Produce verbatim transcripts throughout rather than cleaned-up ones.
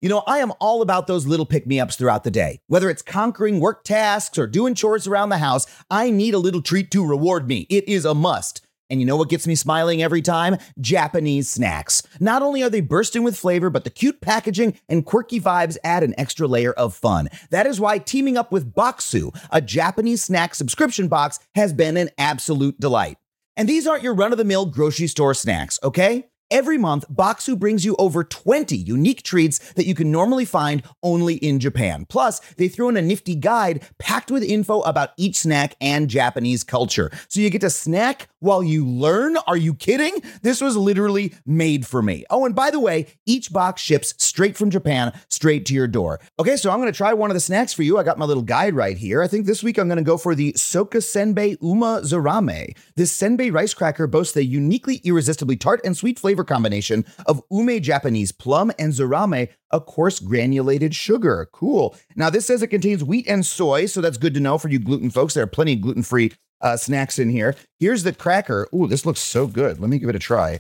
You know, I am all about those little pick-me-ups throughout the day. Whether it's conquering work tasks or doing chores around the house, I need a little treat to reward me. It is a must. And you know what gets me smiling every time? Japanese snacks. Not only are they bursting with flavor, but the cute packaging and quirky vibes add an extra layer of fun. That is why teaming up with Bokksu, a Japanese snack subscription box, has been an absolute delight. And these aren't your run-of-the-mill grocery store snacks, okay? Every month, Bokksu brings you over twenty unique treats that you can normally find only in Japan. Plus, they throw in a nifty guide packed with info about each snack and Japanese culture. So you get to snack while you learn? Are you kidding? This was literally made for me. Oh, and by the way, each box ships straight from Japan, straight to your door. Okay, so I'm going to try one of the snacks for you. I got my little guide right here. I think this week I'm going to go for the Soka Senbei Uma Zarame. This senbei rice cracker boasts a uniquely irresistibly tart and sweet flavor combination of ume Japanese plum and zarame, a coarse granulated sugar. Cool. Now, this says it contains wheat and soy, so that's good to know for you gluten folks. There are plenty of gluten-free uh, snacks in here. Here's the cracker. Ooh, this looks so good. Let me give it a try.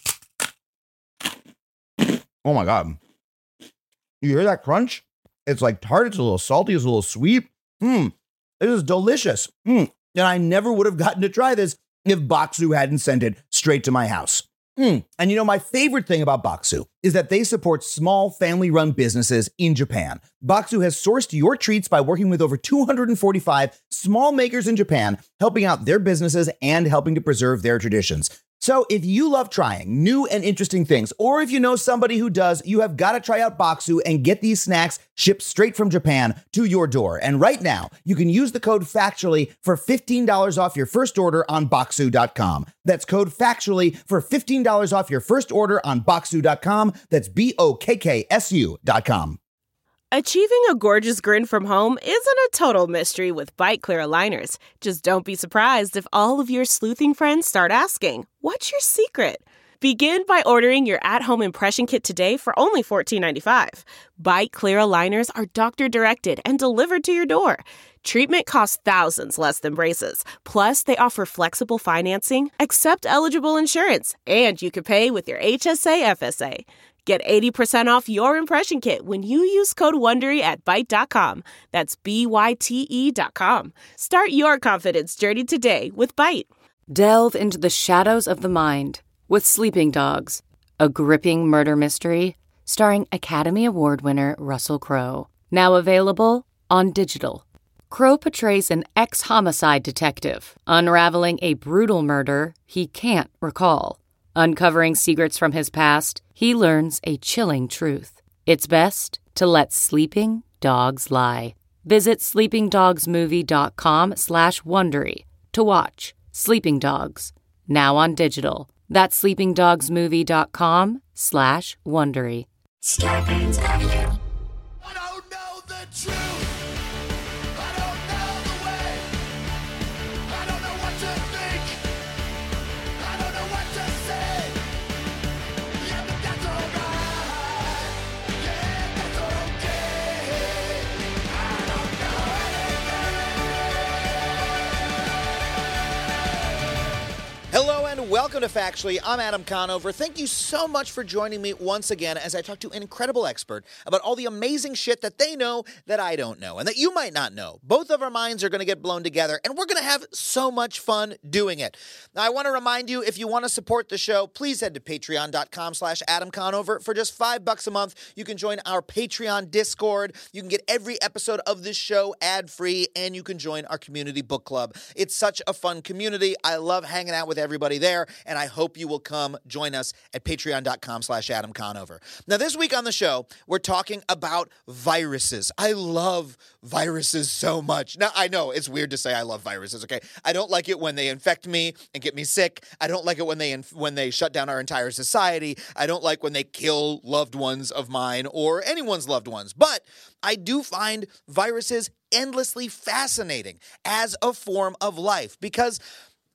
Oh my God. You hear that crunch? It's like tart. It's a little salty. It's a little sweet. Mmm. It is delicious. Mmm. And I never would have gotten to try this if Bokksu hadn't sent it straight to my house. Mm. And you know, my favorite thing about Bokksu is that they support small family-run businesses in Japan. Bokksu has sourced your treats by working with over two hundred forty-five small makers in Japan, helping out their businesses and helping to preserve their traditions. So if you love trying new and interesting things, or if you know somebody who does, you have got to try out Bokksu and get these snacks shipped straight from Japan to your door. And right now, you can use the code FACTUALLY for fifteen dollars off your first order on Bokksu dot com. That's code FACTUALLY for fifteen dollars off your first order on Bokksu dot com. That's B O K K S U dot com. Achieving a gorgeous grin from home isn't a total mystery with Byte Clear aligners. Just don't be surprised if all of your sleuthing friends start asking, what's your secret? Begin by ordering your at-home impression kit today for only fourteen ninety-five. Byte Clear aligners are doctor-directed and delivered to your door. Treatment costs thousands less than braces. Plus, they offer flexible financing, accept eligible insurance, and you can pay with your H S A F S A. Get eighty percent off your impression kit when you use code WONDERY at Byte dot com. That's B Y T E dot com. Start your confidence journey today with Byte. Delve into the shadows of the mind with Sleeping Dogs, a gripping murder mystery starring Academy Award winner Russell Crowe. Now available on digital. Crowe portrays an ex-homicide detective unraveling a brutal murder he can't recall. Uncovering secrets from his past, he learns a chilling truth. It's best to let sleeping dogs lie. Visit sleepingdogsmovie.com slash Wondery to watch Sleeping Dogs, now on digital. That's sleepingdogsmovie.com slash Wondery. Scarpins Avenue. I don't know the truth. I don't know the way. I don't know what to think. I don't know what to say. Yeah, but that's alright. Yeah, that's okay. I don't know anything. Hello and welcome to Factually. I'm Adam Conover. Thank you so much for joining me once again as I talk to an incredible expert about all the amazing shit that they know that I don't know and that you might not know. Both of our minds are going to get blown together and we're going to have so much fun doing it. Now, I want to remind you, if you want to support the show, please head to patreon.com slash Adam Conover. For just five bucks a month, you can join our Patreon Discord. You can get every episode of this show ad-free and you can join our community book club. It's such a fun community. I love hanging out with everybody there, and I hope you will come join us at patreon.com slash Adam Conover. Now, this week on the show, we're talking about viruses. I love viruses so much. Now, I know it's weird to say I love viruses, okay? I don't like it when they infect me and get me sick. I don't like it when they inf- when they shut down our entire society. I don't like when they kill loved ones of mine or anyone's loved ones. But I do find viruses endlessly fascinating as a form of life because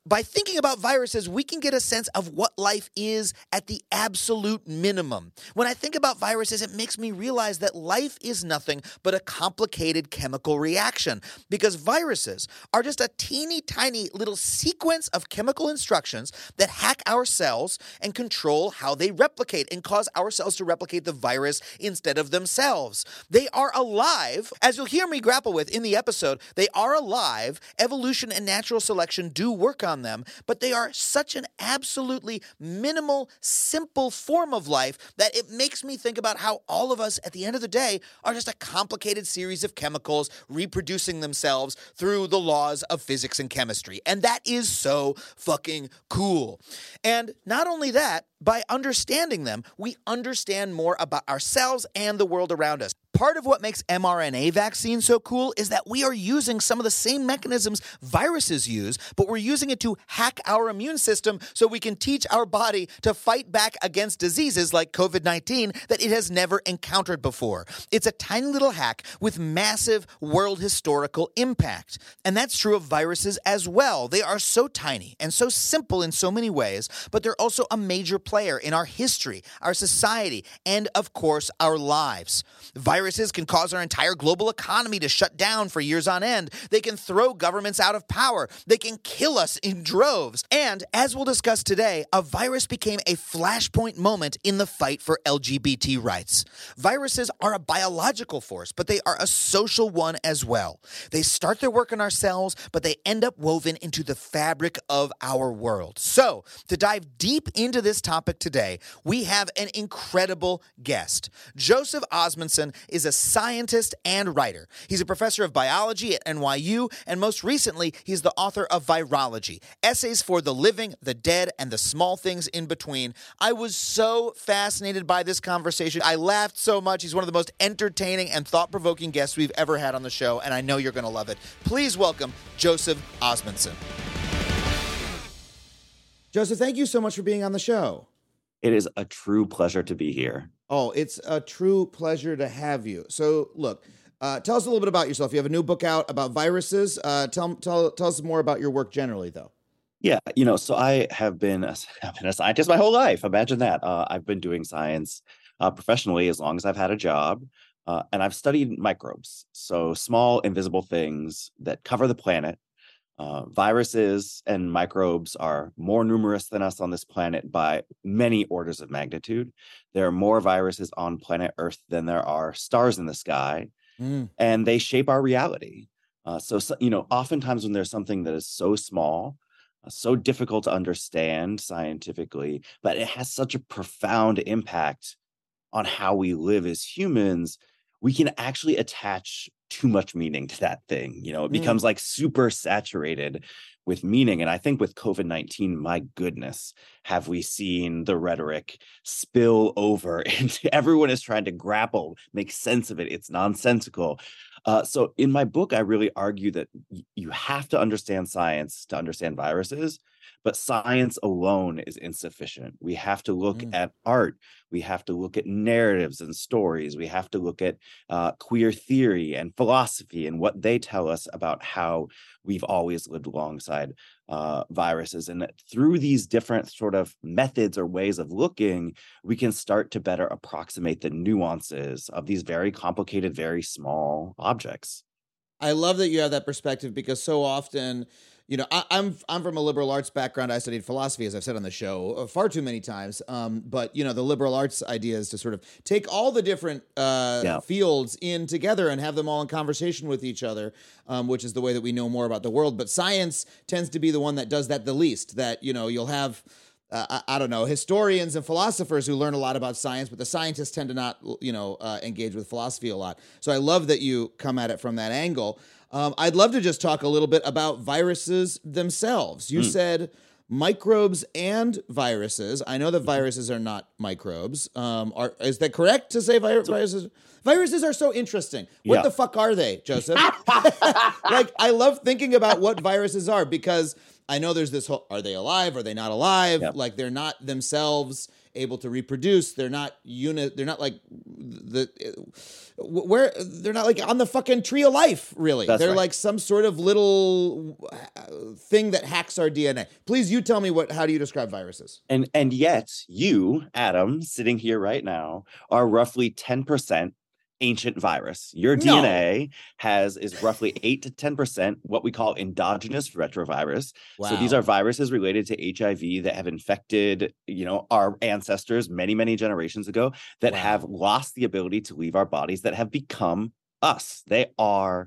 By thinking about viruses, we can get a sense of what life is at the absolute minimum. When I think about viruses, it makes me realize that life is nothing but a complicated chemical reaction, because viruses are just a teeny tiny little sequence of chemical instructions that hack our cells and control how they replicate and cause our cells to replicate the virus instead of themselves. They are alive. As you'll hear me grapple with in the episode, they are alive. Evolution and natural selection do work on them, but they are such an absolutely minimal, simple form of life that it makes me think about how all of us, at the end of the day, are just a complicated series of chemicals reproducing themselves through the laws of physics and chemistry. And that is so fucking cool. And not only that, by understanding them, we understand more about ourselves and the world around us. Part of what makes mRNA vaccines so cool is that we are using some of the same mechanisms viruses use, but we're using it to hack our immune system so we can teach our body to fight back against diseases like covid nineteen that it has never encountered before. It's a tiny little hack with massive world historical impact. And that's true of viruses as well. They are so tiny and so simple in so many ways, but they're also a major player in our history, our society, and of course, our lives. Viruses can cause our entire global economy to shut down for years on end. They can throw governments out of power. They can kill us in droves. And as we'll discuss today, a virus became a flashpoint moment in the fight for L G B T rights. Viruses are a biological force, but they are a social one as well. They start their work in our cells, but they end up woven into the fabric of our world. So, to dive deep into this topic today, we have an incredible guest. Joseph Osmundson is a scientist and writer. He's a professor of biology at N Y U, and most recently, he's the author of Virology, Essays for the Living, the Dead, and the Small Things in Between. I was so fascinated by this conversation. I laughed so much. He's one of the most entertaining and thought-provoking guests we've ever had on the show, and I know you're going to love it. Please welcome Joseph Osmundson. Joseph, thank you so much for being on the show. It is a true pleasure to be here. Oh, it's a true pleasure to have you. So, look, uh, tell us a little bit about yourself. You have a new book out about viruses. Uh, tell, tell, tell us more about your work generally, though. Yeah, you know, so I have been a, I've been a scientist my whole life. Imagine that. Uh, I've been doing science uh, professionally as long as I've had a job, uh, and I've studied microbes, so small, invisible things that cover the planet. Uh, viruses and microbes are more numerous than us on this planet by many orders of magnitude. There are more viruses on planet Earth than there are stars in the sky, mm. and they shape our reality. Uh, so, so, you know, oftentimes when there's something that is so small, uh, so difficult to understand scientifically, but it has such a profound impact on how we live as humans, we can actually attach too much meaning to that thing. You know, it becomes mm. like super saturated with meaning. And I think with covid nineteen, my goodness, have we seen the rhetoric spill over into everyone is trying to grapple, make sense of it. It's nonsensical. Uh, so in my book, I really argue that y- you have to understand science to understand viruses, but science alone is insufficient. We have to look mm. at art. We have to look at narratives and stories. We have to look at uh, queer theory and philosophy and what they tell us about how we've always lived alongside uh, viruses. And that through these different sort of methods or ways of looking, we can start to better approximate the nuances of these very complicated, very small objects. I love that you have that perspective, because so often, you know, I, I'm I'm from a liberal arts background. I studied philosophy, as I've said on the show, uh, far too many times. Um, but, you know, the liberal arts idea is to sort of take all the different uh, yeah. fields in together and have them all in conversation with each other, um, which is the way that we know more about the world. But science tends to be the one that does that the least, that, you know, you'll have... Uh, I, I don't know, historians and philosophers who learn a lot about science, but the scientists tend to not, you know, uh, engage with philosophy a lot. So I love that you come at it from that angle. Um, I'd love to just talk a little bit about viruses themselves. You mm. said microbes and viruses. I know that viruses are not microbes. Um, are, is that correct to say vi- viruses? Viruses are so interesting. What yeah. the fuck are they, Joseph? Like, I love thinking about what viruses are, because I know there's this whole, are they alive? Are they not alive? Yep. Like, they're not themselves able to reproduce. They're not unit. They're not like the where they're not like on the fucking tree of life. Really, That's they're right. like some sort of little thing that hacks our D N A. Please, you tell me what. How do you describe viruses? And and yet you, Adam, sitting here right now, are roughly ten percent ancient virus. Your No. D N A has is roughly eight to ten percent what we call endogenous retrovirus. So these Wow. are viruses related to H I V that have infected, you know, our ancestors many, many generations ago that Wow. have lost the ability to leave our bodies, that have become us. They are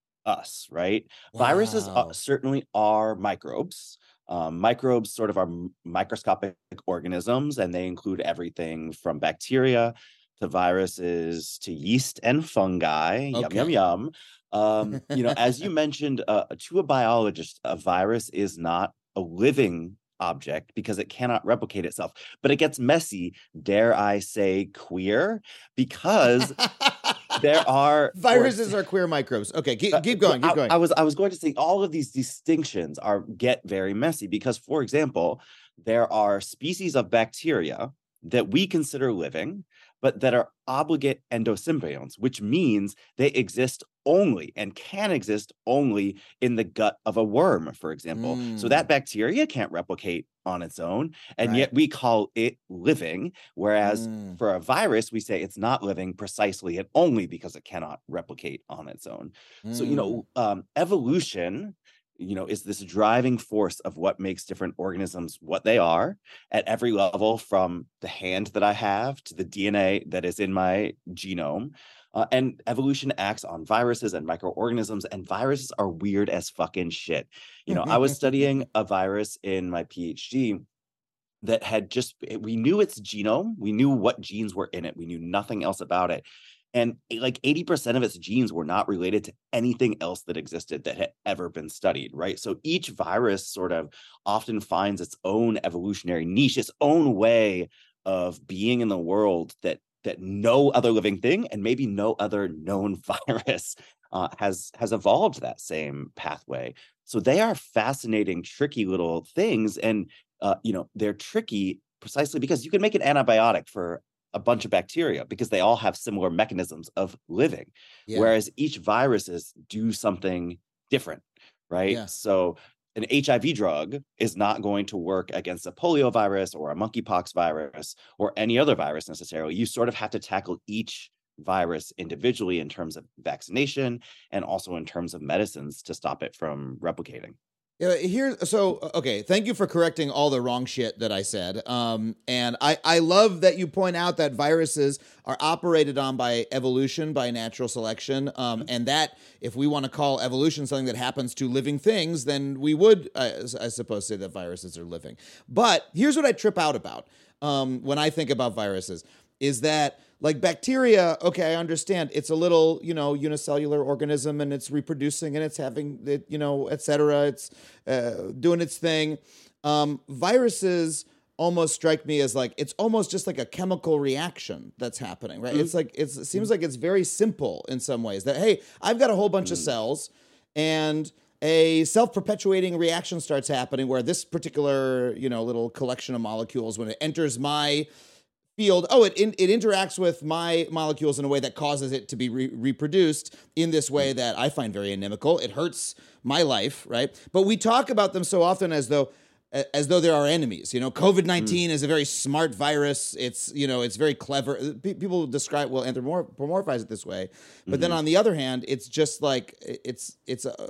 us, right? Viruses Wow. uh, certainly are microbes. Um, microbes sort of are m- microscopic organisms, and they include everything from bacteria to viruses to yeast and fungi. Yum, Okay. yum, yum. Um, you know, as you mentioned, uh, to a biologist, a virus is not a living object because it cannot replicate itself. But it gets messy, dare I say queer, because there are Viruses are queer microbes. Okay, keep, uh, keep going, keep I, going. I was I was going to say all of these distinctions are get very messy because, for example, there are species of bacteria that we consider living, but that are obligate endosymbionts, which means they exist only and can exist only in the gut of a worm, for example. So that Mm. bacteria can't replicate on its own, and Right. yet we call it living. Whereas Mm. for a virus, we say it's not living precisely and only because it cannot replicate on its own. So, you Mm. know, um, evolution, you know, is this driving force of what makes different organisms what they are at every level, from the hand that I have to the D N A that is in my genome. Uh, and evolution acts on viruses and microorganisms, and viruses are weird as fucking shit. You know, I was studying a virus in my PhD that had just, we knew its genome, we knew what genes were in it, we knew nothing else about it. And eh, like eighty percent of its genes were not related to anything else that existed that had ever been studied, right? So each virus sort of often finds its own evolutionary niche, its own way of being in the world that that no other living thing and maybe no other known virus uh, has has evolved that same pathway. So they are fascinating, tricky little things, and uh, you know, they're tricky precisely because you can make an antibiotic for a bunch of bacteria because they all have similar mechanisms of living, Yeah. whereas each viruses do something different, right? Yeah. So an H I V drug is not going to work against a polio virus or a monkeypox virus or any other virus necessarily. You sort of have to tackle each virus individually in terms of vaccination and also in terms of medicines to stop it from replicating. Yeah, here, so okay. Thank you for correcting all the wrong shit that I said. Um, and I, I love that you point out that viruses are operated on by evolution, by natural selection, um, and that if we want to call evolution something that happens to living things, then we would, I, I suppose, say that viruses are living. But here's what I trip out about um, when I think about viruses: is that like bacteria, okay, I understand it's a little, you know, unicellular organism and it's reproducing and it's having it, you know, et cetera. It's uh, doing its thing. Um, viruses almost strike me as like, it's almost just like a chemical reaction that's happening, right? It's like, it's, it seems like it's very simple in some ways that, hey, I've got a whole bunch of cells and a self-perpetuating reaction starts happening where this particular, you know, little collection of molecules, when it enters my field, oh, it in, it interacts with my molecules in a way that causes it to be re- reproduced in this way that I find very inimical. It hurts my life, right? But we talk about them so often as though as though they're our enemies. You know, COVID nineteen mm. is a very smart virus. It's, you know, it's very clever. P- people describe, well, anthropomorphize it this way. But mm-hmm. then on the other hand, it's just like, it's, it's a,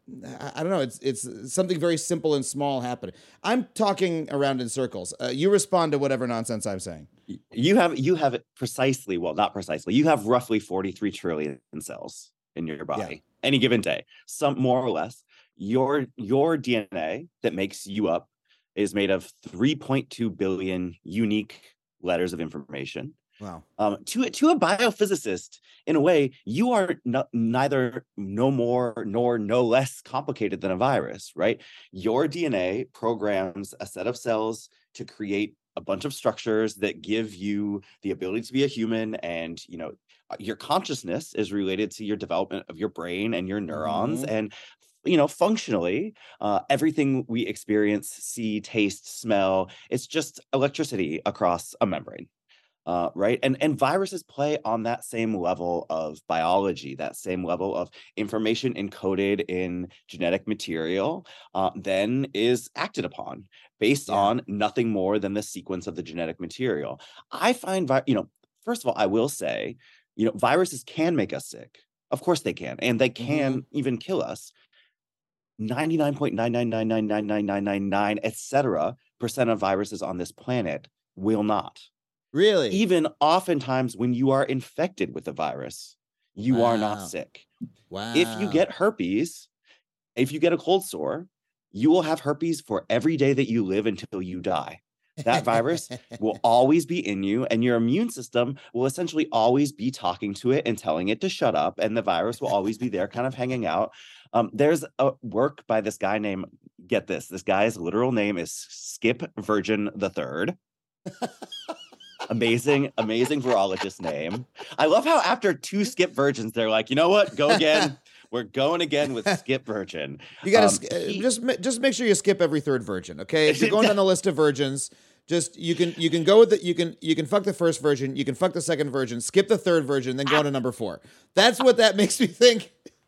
I don't know. It's it's something very simple and small happening. I'm talking around in circles. Uh, you respond to whatever nonsense I'm saying. You have you have it precisely. Well, not precisely. You have roughly forty-three trillion cells in your body yeah. any given day. Some more or less. Your your D N A that makes you up is made of three point two billion unique letters of information. Wow. Um, to to a biophysicist, in a way, you are no, neither no more nor no less complicated than a virus, right? Your D N A programs a set of cells to create a bunch of structures that give you the ability to be a human, and you know your consciousness is related to your development of your brain and your neurons, mm-hmm. and you know, functionally, uh, everything we experience, see, taste, smell, it's just electricity across a membrane. Uh, right. And and viruses play on that same level of biology, that same level of information encoded in genetic material, uh, then is acted upon based Yeah. on nothing more than the sequence of the genetic material. I find, vi- you know, first of all, I will say, you know, viruses can make us sick. Of course they can, and they can Mhm. even kill us. ninety-nine point nine nine nine nine nine nine nine nine nine, et cetera, percent of viruses on this planet will not. Really? Even oftentimes when you are infected with a virus, you are not Wow. sick. If you Wow. get herpes, if you get a cold sore, you will have herpes for every day that you live until you die. That virus will always be in you, and your immune system will essentially always be talking to it and telling it to shut up, and the virus will always be there kind of hanging out. Um, there's a work by this guy named, get this, this guy's literal name is Skip Virgin the Third. Amazing, amazing virologist name. I love how after two Skip Virgins, they're like, you know what? Go again. We're going again with Skip Virgin. You gotta Um, sk- uh, he- just ma- just make sure you skip every third virgin, okay? If you're going down the list of virgins, just you can you can go with it. You can you can fuck the first virgin, you can fuck the second virgin, skip the third virgin, then go on to number four. That's what that makes me think.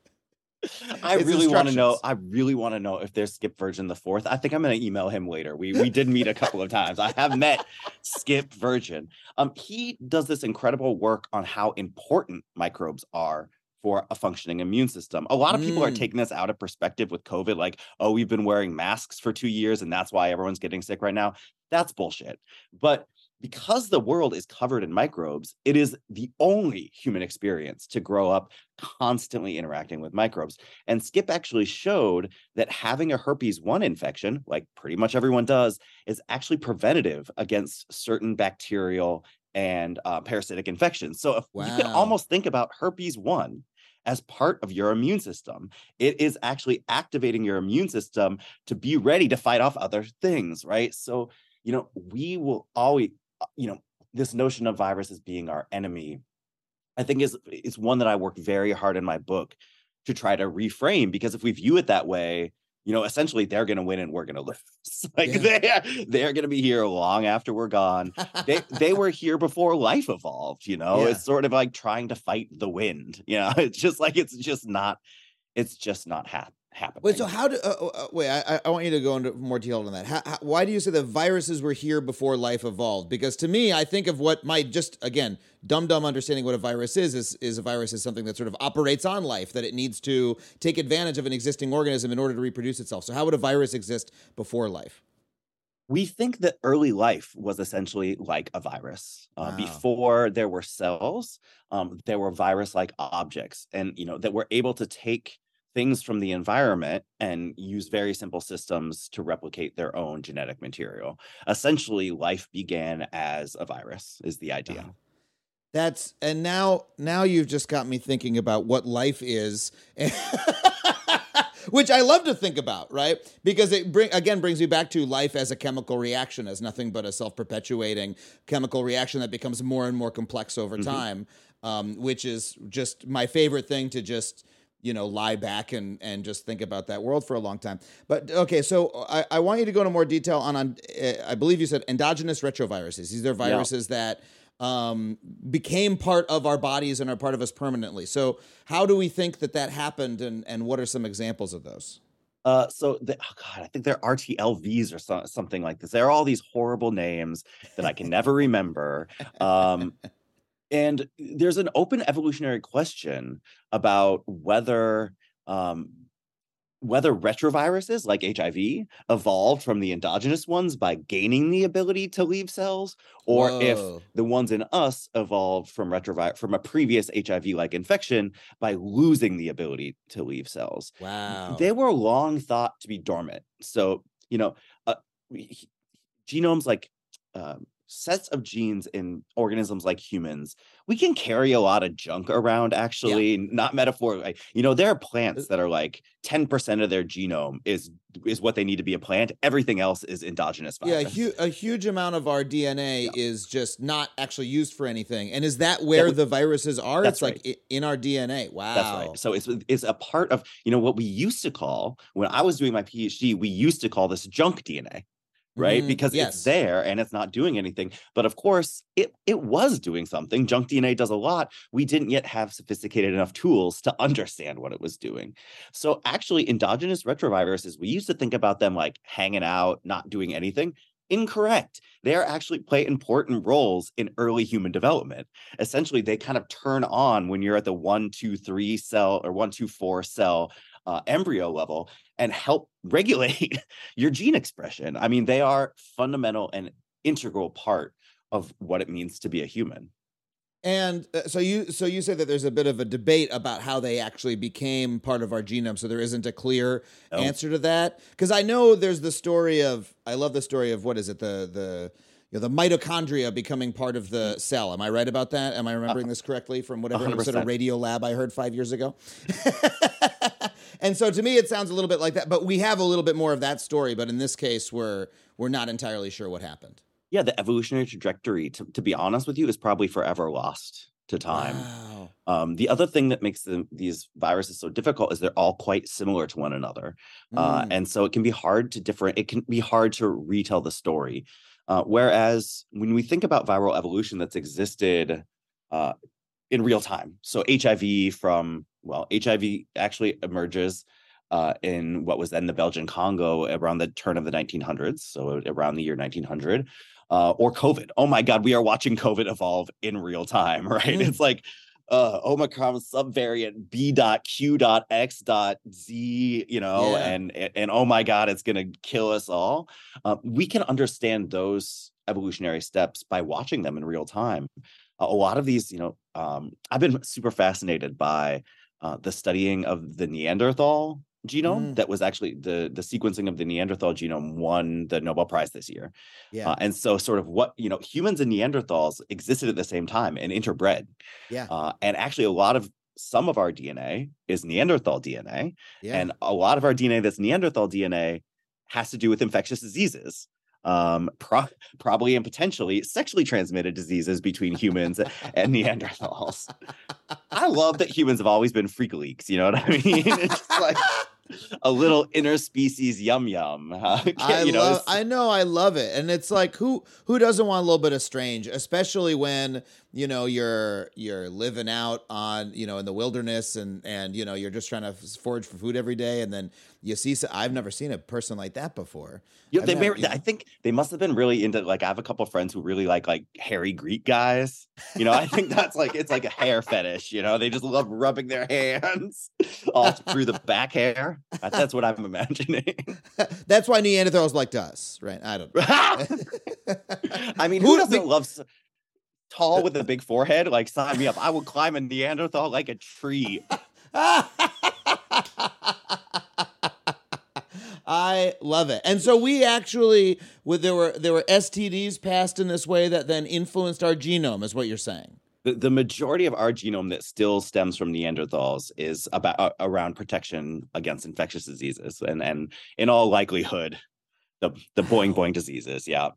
I It's really want to know. instructions. I really want to know if there's Skip Virgin the fourth. I think I'm going to email him later. We we did meet a couple of times. I have met Skip Virgin. Um, he does this incredible work on how important microbes are for a functioning immune system. A lot of people are Mm. taking this out of perspective with COVID, like, oh, we've been wearing masks for two years and that's why everyone's getting sick right now. That's bullshit. But because the world is covered in microbes, it is the only human experience to grow up constantly interacting with microbes. And Skip actually showed that having a herpes one infection, like pretty much everyone does, is actually preventative against certain bacterial and uh, parasitic infections. So if you can Wow. almost think about herpes one as part of your immune system. It is actually activating your immune system to be ready to fight off other things, right? So, you know, we will always, you know, this notion of viruses being our enemy, I think is is one that I work very hard in my book to try to reframe, because if we view it that way, you know, essentially they're going to win and we're going to lose. Like Yeah. they they're going to be here long after we're gone. They they were here before life evolved, you know. Yeah. It's sort of like trying to fight the wind, you know. It's just like it's just not it's just not hap- happening. Wait, so how do? Uh, uh, uh, wait, I, I want you to go into more detail on that. How, how, why do you say that viruses were here before life evolved? Because to me, I think of what my just again dumb dumb understanding what a virus is is is a virus is something that sort of operates on life, that it needs to take advantage of an existing organism in order to reproduce itself. So how would a virus exist before life? We think that early life was essentially like a virus. Uh, Wow. Before there were cells, um, there were virus-like objects, and you know that were able to take things from the environment and use very simple systems to replicate their own genetic material. Essentially, life began as a virus, is the idea. Wow. That's and now now you've just got me thinking about what life is. Which I love to think about, right? Because it bring again brings me back to life as a chemical reaction, as nothing but a self-perpetuating chemical reaction that becomes more and more complex over Mm-hmm. time, um, which is just my favorite thing to just, you know, lie back and and just think about that world for a long time. But okay, so I, I want you to go into more detail on, on uh, I believe you said endogenous retroviruses. These are viruses that um, became part of our bodies and are part of us permanently. So how do we think that that happened, and, and what are some examples of those? Uh, so the, oh God, I think they're R T L Vs or so, something like this. There are all these horrible names that I can never remember. Um, and there's an open evolutionary question about whether um, whether retroviruses like H I V evolved from the endogenous ones by gaining the ability to leave cells, or if Whoa. the ones in us evolved from retrovirus from a previous H I V-like infection by losing the ability to leave cells. Wow. They were long thought to be dormant. So, you know, uh, we- genomes like um, sets of genes in organisms like humans, we can carry a lot of junk around, actually, yeah. not metaphorically. You know, there are plants that are like ten percent of their genome is is what they need to be a plant. Everything else is endogenous virus. Yeah, a, hu- a huge amount of our D N A yeah. is just not actually used for anything. And is that where that we, the viruses are? It's right. like in our D N A. Wow. That's right. So it's, it's a part of, you know, what we used to call, when I was doing my PhD, we used to call this junk D N A. Right? Mm, because yes. it's there and it's not doing anything. But of course, it it was doing something. Junk D N A does a lot. We didn't yet have sophisticated enough tools to understand what it was doing. So actually, endogenous retroviruses, we used to think about them like hanging out, not doing anything. Incorrect. They are actually play important roles in early human development. Essentially, they kind of turn on when you're at the one, two, three cell or one, two, four cell uh, embryo level and help regulate your gene expression. I mean, they are fundamental and integral part of what it means to be a human. And uh, so you so you say that there's a bit of a debate about how they actually became part of our genome, so there isn't a clear oh. answer to that? Because I know there's the story of, I love the story of, what is it, the the you know, the mitochondria becoming part of the cell. Am I right about that? Am I remembering uh, this correctly from whatever sort of radio lab I heard five years ago? And so to me, it sounds a little bit like that, but we have a little bit more of that story. But in this case, we're we're not entirely sure what happened. Yeah, the evolutionary trajectory, to, to be honest with you, is probably forever lost to time. Wow. Um, the other thing that makes the, these viruses so difficult is they're all quite similar to one another. Mm. Uh, and so it can be hard to different, it can be hard to retell the story. Uh, whereas when we think about viral evolution that's existed uh, in real time, so H I V from, well, H I V actually emerges uh, in what was then the Belgian Congo around the turn of the nineteen hundreds, so around the year nineteen hundred, uh, or COVID. Oh my God, we are watching COVID evolve in real time, right? Mm. It's like uh, Omicron subvariant B dot Q dot X dot Z, you know, yeah. and, and and oh my God, it's going to kill us all. Uh, we can understand those evolutionary steps by watching them in real time. Uh, a lot of these, you know, um, I've been super fascinated by uh, the studying of the Neanderthal genome. Mm. That was actually the the sequencing of the Neanderthal genome won the Nobel Prize this year. Yeah. Uh, and so sort of what, you know, humans and Neanderthals existed at the same time and interbred. Yeah. Uh, and actually a lot of, some of our D N A is Neanderthal D N A. Yeah. And a lot of our D N A that's Neanderthal D N A has to do with infectious diseases. Um, pro- probably and potentially sexually transmitted diseases between humans and Neanderthals. I love that humans have always been freak leaks. You know what I mean? It's just like a little interspecies yum yum. Huh? I you know, love, I know, I love it, and it's like who who doesn't want a little bit of strange, especially when you know you're you're living out on you know in the wilderness and and you know you're just trying to forage for food every day, and then you see. I've never seen a person like that before. You know, they never, may, you know. I think they must have been really into, like, I have a couple of friends who really like like hairy Greek guys. You know, I think that's like, it's like a hair fetish, you know, they just love rubbing their hands all through the back hair. That's what I'm imagining. That's why Neanderthals liked us, right? I don't know. I mean, who, who doesn't love s- tall with a big forehead? Like, sign me up. I would climb a Neanderthal like a tree. I love it. And so we actually, with there were there were S T Ds passed in this way that then influenced our genome, is what you're saying. The, the majority of our genome that still stems from Neanderthals is about uh, around protection against infectious diseases, and and in all likelihood, the the boing boing diseases. Yeah.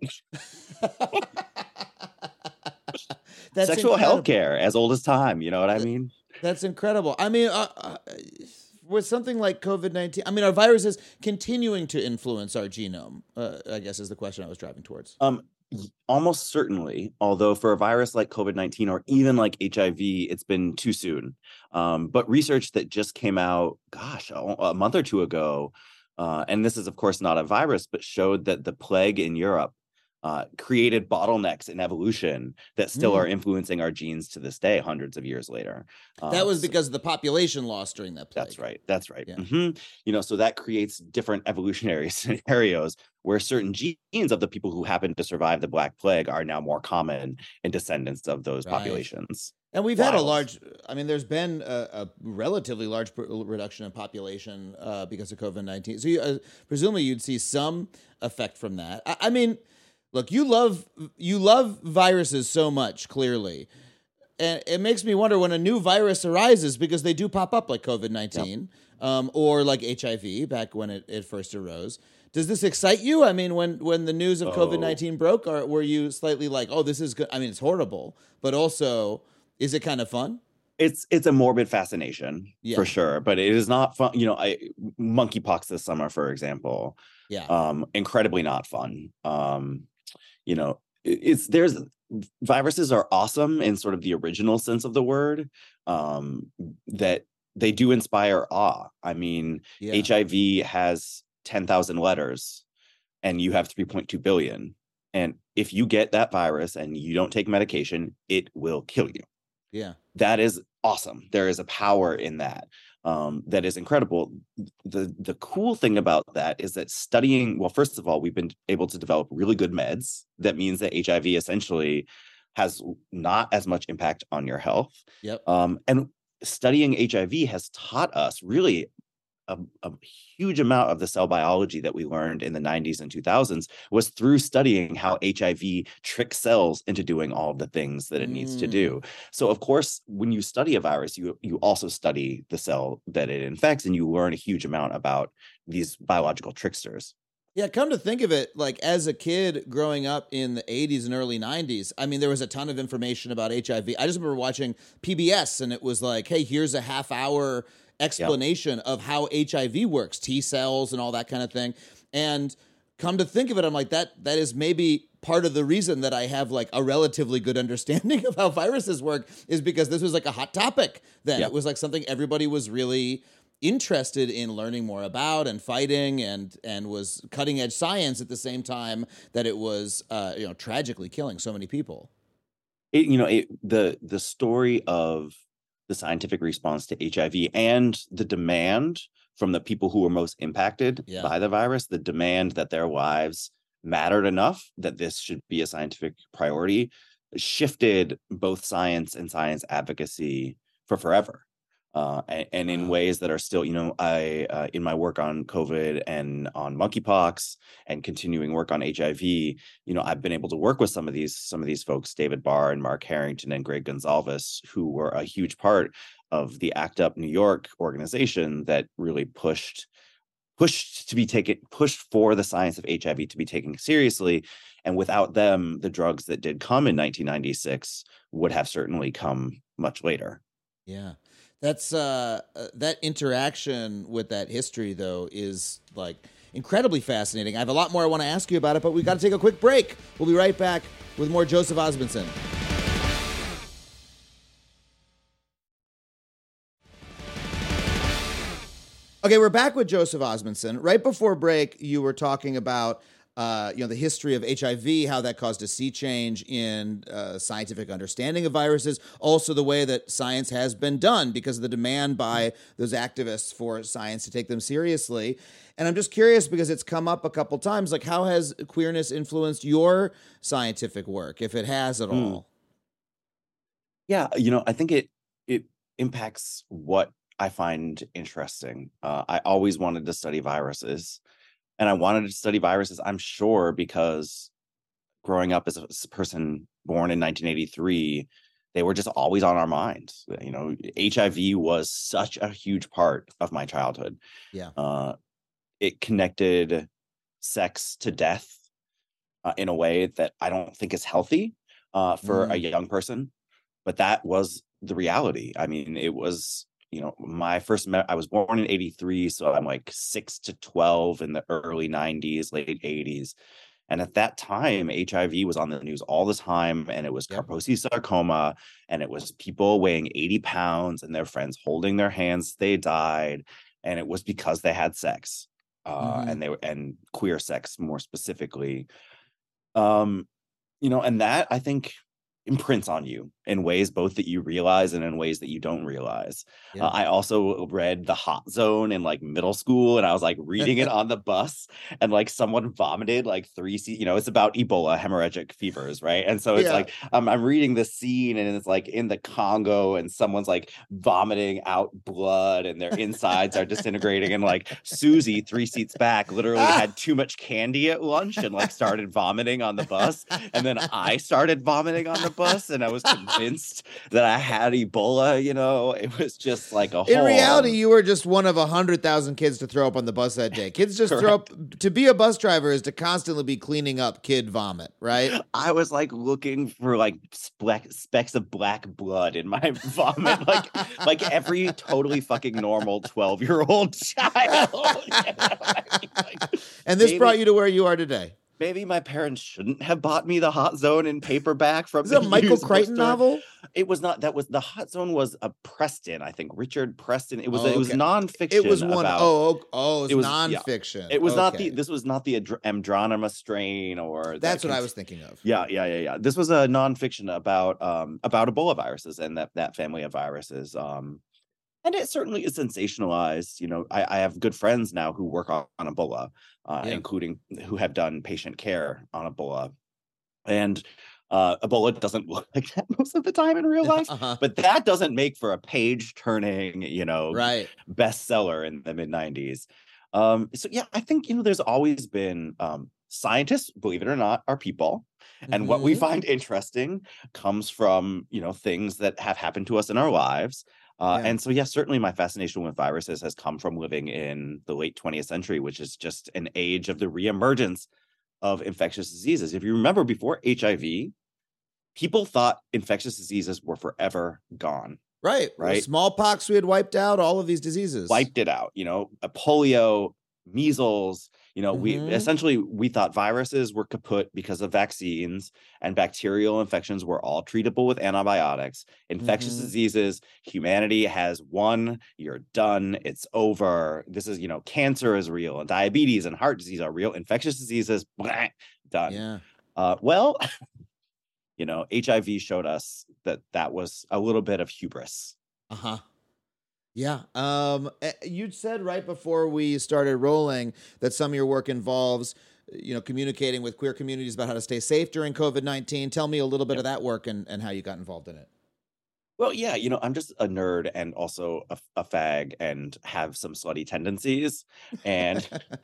That's sexual incredible. health care as old as time. You know what I mean? That's incredible. I mean, uh, uh, with something like COVID nineteen, I mean, are viruses continuing to influence our genome? Uh, I guess is the question I was driving towards. Um, almost certainly. Although for a virus like COVID nineteen or even like H I V, it's been too soon. Um, but research that just came out, gosh, a, a month or two ago, uh, and this is of course not a virus, but showed that the plague in Europe Uh, created bottlenecks in evolution that still mm. are influencing our genes to this day, hundreds of years later. Uh, that was so, because of the population loss during that plague. That's right. That's right. Yeah. Mm-hmm. You know, so that creates different evolutionary scenarios where certain genes of the people who happen to survive the Black Plague are now more common in descendants of those right. populations. And we've Wild. had a large, I mean, there's been a, a relatively large reduction in population uh, because of COVID nineteen. So you, uh, presumably you'd see some effect from that. I, I mean, Look, you love you love viruses so much, clearly. And it makes me wonder when a new virus arises, because they do pop up like COVID nineteen yep. um, or like H I V back when it, it first arose. Does this excite you? I mean, when, when the news of oh. COVID nineteen broke, or were you slightly like, oh, this is good? I mean, it's horrible, but also, is it kind of fun? It's it's a morbid fascination yeah. for sure, but it is not fun. You know, I, monkeypox this summer, for example, yeah, um, incredibly not fun. Um, you know, it's there's viruses are awesome in sort of the original sense of the word, um, that they do inspire awe. I mean, yeah. H I V has ten thousand letters and you have three point two billion. And if you get that virus and you don't take medication, it will kill you. Yeah. That is awesome. There is a power in that. Um, that is incredible. The the cool thing about that is that studying, well, first of all, we've been able to develop really good meds. That means that H I V essentially has not as much impact on your health. Yep. Um, and studying H I V has taught us really a, a huge amount of the cell biology that we learned in the nineties and two thousands was through studying how H I V tricks cells into doing all of the things that it mm. needs to do. So, of course, when you study a virus, you you also study the cell that it infects, and you learn a huge amount about these biological tricksters. Yeah, come to think of it, like as a kid growing up in the eighties and early nineties, I mean, there was a ton of information about H I V. I just remember watching P B S, and it was like, hey, here's a half hour explanation yep. of how H I V works, T cells and all that kind of thing. And come to think of it, I'm like, that that is maybe part of the reason that I have like a relatively good understanding of how viruses work, is because this was like a hot topic then. Yep. It was like something everybody was really interested in learning more about and fighting, and and was cutting edge science at the same time that it was uh, you know, tragically killing so many people. It, you know, it, the the story of the scientific response to H I V and the demand from the people who were most impacted yeah. by the virus, the demand that their lives mattered enough that this should be a scientific priority, shifted both science and science advocacy for forever. Uh, and, and in ways that are still, you know, I, uh, in my work on COVID and on monkeypox and continuing work on H I V, you know, I've been able to work with some of these, some of these folks, David Barr and Mark Harrington and Greg Gonzalez, who were a huge part of the ACT UP New York organization that really pushed, pushed to be taken, pushed for the science of H I V to be taken seriously. And without them, the drugs that did come in nineteen ninety-six would have certainly come much later. Yeah. That's uh, uh, that interaction with that history, though, is like incredibly fascinating. I have a lot more I want to ask you about it, but we've got to take a quick break. We'll be right back with more Joseph Osmundson. Okay, we're back with Joseph Osmundson. Right before break, you were talking about Uh, you know, the history of H I V, how that caused a sea change in uh, scientific understanding of viruses, also the way that science has been done because of the demand by those activists for science to take them seriously. And I'm just curious, because it's come up a couple times, like how has queerness influenced your scientific work, if it has at all? Mm. Yeah, you know, I think it it impacts what I find interesting. Uh, I always wanted to study viruses. And I wanted to study viruses, I'm sure, because growing up as a person born in nineteen eighty-three, they were just always on our minds. You know, H I V was such a huge part of my childhood. Yeah. Uh, it connected sex to death uh, in a way that I don't think is healthy uh, for mm. a young person. But that was the reality. I mean, it was... You know, my first, me- I was born in eighty-three, so I'm like six to twelve in the early nineties, late eighties. And at that time, H I V was on the news all the time, and it was yep. Kaposi sarcoma, and it was people weighing eighty pounds and their friends holding their hands, they died. And it was because they had sex, uh, mm-hmm. and they were, and queer sex more specifically. Um, you know, and that I think imprints on you in ways both that you realize and in ways that you don't realize. Yeah. Uh, I also read The Hot Zone in like middle school, and I was like reading it on the bus, and like someone vomited like three, se- you know, it's about Ebola hemorrhagic fevers, right? And so it's Yeah. like um, I'm reading this scene, and it's like in the Congo, and someone's like vomiting out blood, and their insides are disintegrating, and like Susie, three seats back, literally had too much candy at lunch and like started vomiting on the bus, and then I started vomiting on the bus, and I was convinced that I had Ebola. You know, it was just like a In whole... reality, you were just one of a hundred thousand kids to throw up on the bus that day. Kids just throw up. To be a bus driver is to constantly be cleaning up kid vomit, right? I was like looking for like speck, specks of black blood in my vomit, like like every totally fucking normal twelve year old child. You know? Like, And this maybe- brought you to where you are today. Maybe my parents shouldn't have bought me The Hot Zone in paperback from Is the it a Michael used Crichton bookstore. novel? It was not. That was The Hot Zone was a Preston, I think Richard Preston. It was. Oh, It was okay. nonfiction. It was one About, oh oh oh, it's it was- yeah. nonfiction. It was not the. Okay. This was not the Adr- Andronema strain or. that That's what I cont- was thinking of. Yeah, yeah, yeah, yeah. This was a nonfiction about um about Ebola viruses and that that family of viruses. Um, and it certainly is sensationalized. You know, I, I have good friends now who work on, on Ebola, uh, Yeah. including who have done patient care on Ebola, and uh, Ebola doesn't look like that most of the time in real life. Uh-huh. But that doesn't make for a page-turning, you know, Right. bestseller in the mid nineties. Um, so yeah, I think you know there's always been um, scientists, believe it or not, are people, and what we Mhm. find interesting comes from you know things that have happened to us in our lives. Uh, Yeah. And so, yes, certainly my fascination with viruses has come from living in the late twentieth century, which is just an age of the reemergence of infectious diseases. If you remember, before H I V, people thought infectious diseases were forever gone. Right. Right. Smallpox, we had wiped out all of these diseases. Wiped it out, you know, uh, polio, measles, you know, we Mhm. essentially we thought viruses were kaput because of vaccines, and bacterial infections were all treatable with antibiotics. Infectious Mhm. diseases, humanity has won, you're done, it's over. This is, you know, cancer is real, and diabetes and heart disease are real. Infectious diseases, blah, done. Yeah. Uh, well, you know, H I V showed us that that was a little bit of hubris. Uh-huh. Yeah. Um, eh, you'd said right before we started rolling that some of your work involves, you know, communicating with queer communities about how to stay safe during COVID nineteen. Tell me a little bit of that work and, and how you got involved in it. Well, yeah, you know, I'm just a nerd and also a, a fag and have some slutty tendencies. And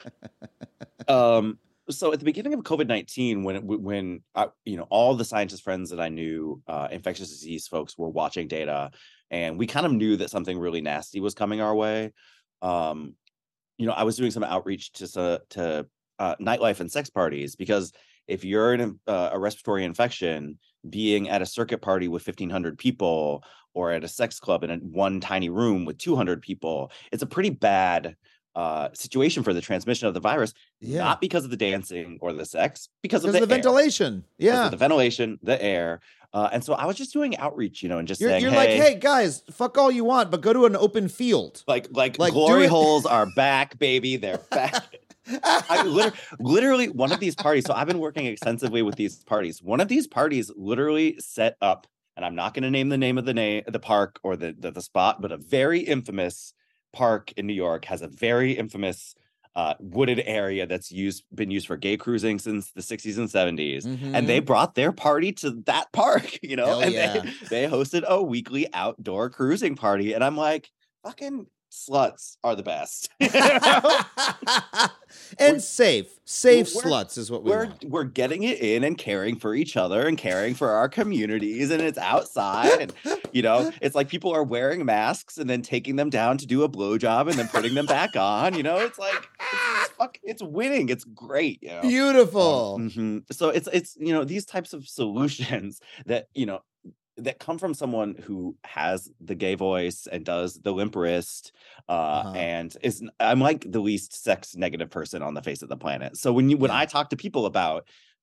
um, so at the beginning of COVID nineteen, when it, when I, you know, all the scientist friends that I knew, uh, infectious disease folks were watching data, and we kind of knew that something really nasty was coming our way. Um, you know, I was doing some outreach to so- to uh, nightlife and sex parties, because if you're in a, uh, a respiratory infection, being at a circuit party with fifteen hundred people or at a sex club in a one tiny room with two hundred people, it's a pretty bad uh, situation for the transmission of the virus. Yeah. Not because of the dancing or the sex, because of Because the, of the air. ventilation. Because Yeah. of the ventilation, the air. Uh, and so I was just doing outreach, you know, and just You're, saying, you're hey, like, hey, guys, fuck all you want, but go to an open field. like, like, like, do glory it- holes are back, baby. They're back. I literally, literally, one of these parties. So I've been working extensively with these parties. One of these parties literally set up, and I'm not going to name the name of the name, the park or the, the the spot, but a very infamous park in New York has a very infamous uh, wooded area that's used been used for gay cruising since the sixties and seventies. And they brought their party to that park, you know, Hell and yeah. they, they hosted a weekly outdoor cruising party. And I'm like, fucking sluts are the best. You know? and We're- safe. Safe we're- sluts is what we we're want. we're getting it in and caring for each other and caring for our communities, and it's outside, and you know it's like people are wearing masks and then taking them down to do a blowjob and then putting them back on. You know, it's like it's, it's, fuck, it's winning. It's great. You know? Beautiful. Um, mhm. So it's it's you know these types of solutions that you know that come from someone who has the gay voice and does the limp wrist, uh, Uh-huh. and is I'm like the least sex negative person on the face of the planet. So when you when Yeah. I talk to people about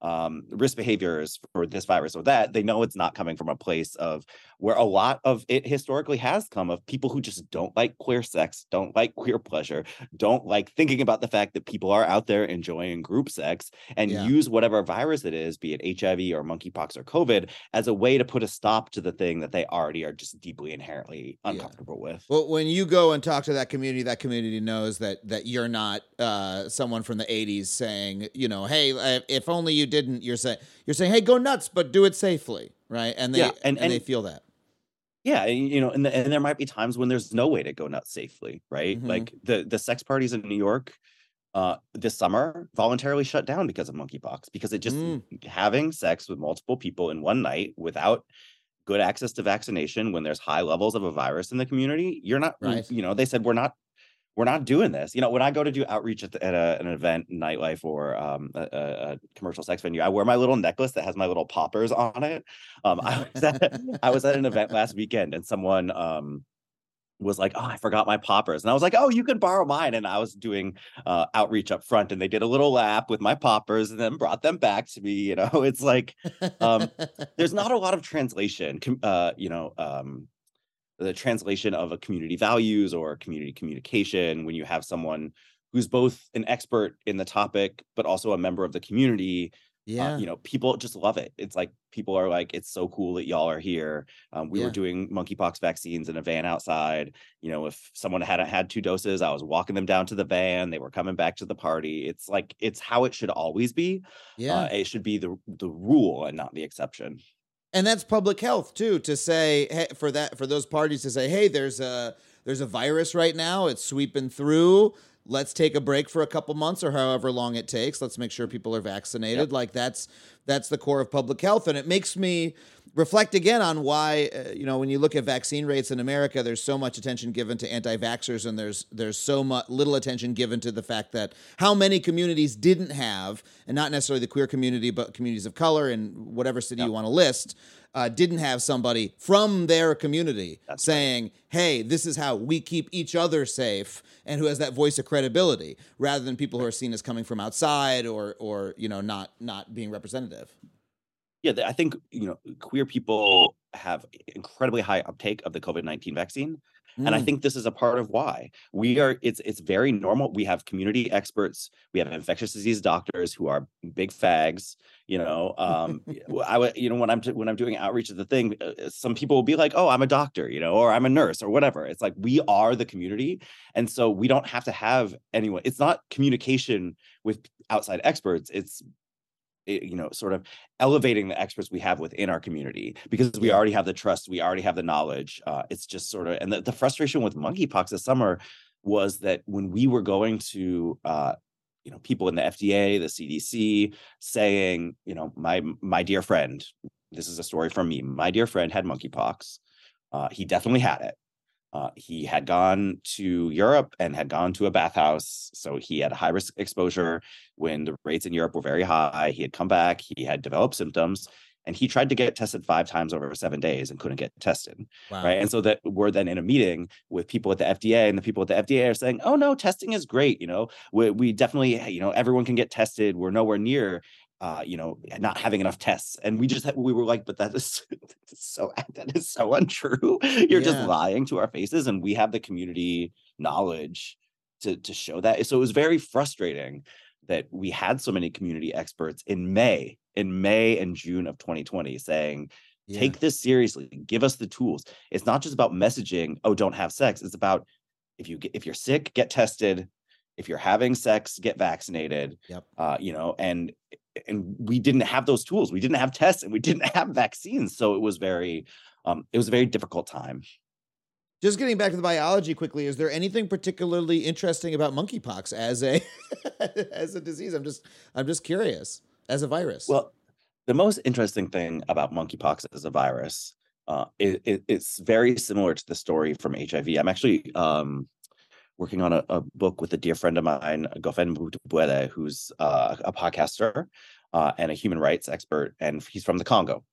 um, risk behaviors for this virus or that. They know it's not coming from a place of where a lot of it historically has come of people who just don't like queer sex, don't like queer pleasure, don't like thinking about the fact that people are out there enjoying group sex, and Yeah. use whatever virus it is, be it H I V or monkeypox or COVID, as a way to put a stop to the thing that they already are just deeply inherently uncomfortable with. Well, when you go and talk to that community, that community knows that that you're not uh, someone from the eighties saying, you know, hey, uh, if only you didn't. You're saying you're saying, hey, go nuts, but do it safely, right? And they Yeah, and, and- and they and- feel that. Yeah, and, you know, and, the, and there might be times when there's no way to go nuts safely, right? Mhm. Like the the sex parties in New York uh, this summer voluntarily shut down because of monkeypox, because it just Mm. having sex with multiple people in one night without good access to vaccination when there's high levels of a virus in the community, you're not, Right. you know, they said we're not we're not doing this. You know, when I go to do outreach at, the, at a, an event, nightlife, or um, a, a, a commercial sex venue, I wear my little necklace that has my little poppers on it. Um, I was at, I was at an event last weekend, and someone um, was like, "Oh, I forgot my poppers," and I was like, "Oh, you can borrow mine." And I was doing uh, outreach up front, and they did a little lap with my poppers, and then brought them back to me. You know, it's like um, there's not a lot of translation. com- Uh, you know. Um, the translation of a community values or community communication when you have someone who's both an expert in the topic but also a member of the community. yeah. uh, you know, people just love it. It's like people are like, it's so cool that y'all are here. Um, we Yeah. were doing monkeypox vaccines in a van outside. You know, if someone hadn't had two doses, I was walking them down to the van. They were coming back to the party. It's like, it's how it should always be. yeah. Uh, it should be the the rule and not the exception. And that's public health too, to say, hey, for that, for those parties to say, hey, there's a there's a virus right now, it's sweeping through. Let's take a break for a couple months or however long it takes. Let's make sure people are vaccinated. Yep. Like that's that's the core of public health, and it makes me reflect again on why uh, you know, when you look at vaccine rates in America, there's so much attention given to anti-vaxxers, and there's there's so much little attention given to the fact that how many communities didn't have, and not necessarily the queer community, but communities of color in whatever city Yep. you want to list, uh, didn't have somebody from their community That's saying, hey, this is how we keep each other safe, and who has that voice of credibility, rather than people who are seen as coming from outside or or you know, not not being representative. Yeah, th- I think, you know, queer people have incredibly high uptake of the COVID nineteen vaccine. And I Mm. think this is a part of why we are, it's it's very normal. We have community experts, we have infectious disease doctors who are big fags, you know. Um, I would, you know, when I'm t- when I'm doing outreach of the thing, uh, some people will be like, "Oh, I'm a doctor," you know, or "I'm a nurse," or whatever. It's like we are the community, and so we don't have to have anyone. It's not communication with outside experts. It's it- you know, sort of elevating the experts we have within our community, because we Yeah. already have the trust, we already have the knowledge. Uh, it's just sort of, and the, the frustration with monkeypox this summer was that when we were going to, uh, you know, people in the F D A, the C D C, saying, you know, my my dear friend, this is a story from me. My dear friend had monkeypox. Uh, he definitely had it. Uh, he had gone to Europe and had gone to a bathhouse. So he had high risk exposure when the rates in Europe were very high. He had come back, he had developed symptoms, and he tried to get tested five times over seven days and couldn't get tested. Wow. Right. And so that we're then in a meeting with people at the F D A, and the people at the F D A are saying, oh, no, testing is great. You know, we, we definitely, you know, everyone can get tested. We're nowhere near. Uh, you know, not having enough tests. And we just, had, we were like, but that is so, that is so untrue. You're just Yeah. lying to our faces. And we have the community knowledge to, to show that. So it was very frustrating that we had so many community experts in May, in May and June of twenty twenty saying, Yeah. take this seriously, give us the tools. It's not just about messaging, oh, don't have sex. It's about if you get, if you're sick, get tested. If you're having sex, get vaccinated. Yep. Uh, you know, and and we didn't have those tools. We didn't have tests, and we didn't have vaccines. So it was very, um, it was a very difficult time. Just getting back to the biology quickly, is there anything particularly interesting about monkeypox as a as a disease? I'm just I'm just curious, as a virus. Well, the most interesting thing about monkeypox as a virus, uh, it, it, it's very similar to the story from H I V. I'm actually um, working on a, a book with a dear friend of mine, Gofen Butubuere, who's uh, a podcaster uh, and a human rights expert, and he's from the Congo.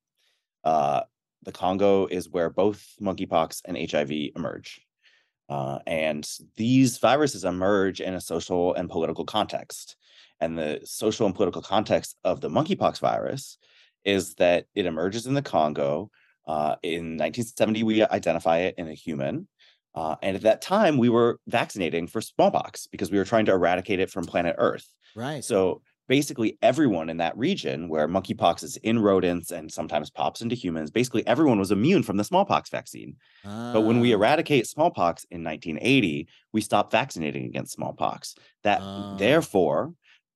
Uh, the Congo is where both monkeypox and H I V emerge. Uh, and these viruses emerge in a social and political context. And the social and political context of the monkeypox virus is that it emerges in the Congo. Uh, in nineteen seventy, we identify it in a human. Uh, and at that time, we were vaccinating for smallpox because we were trying to eradicate it from planet Earth. Right. So basically everyone in that region where monkeypox is in rodents and sometimes pops into humans, basically everyone was immune from the smallpox vaccine. Ah. But when we eradicate smallpox in nineteen eighty, we stopped vaccinating against smallpox. That Ah. therefore,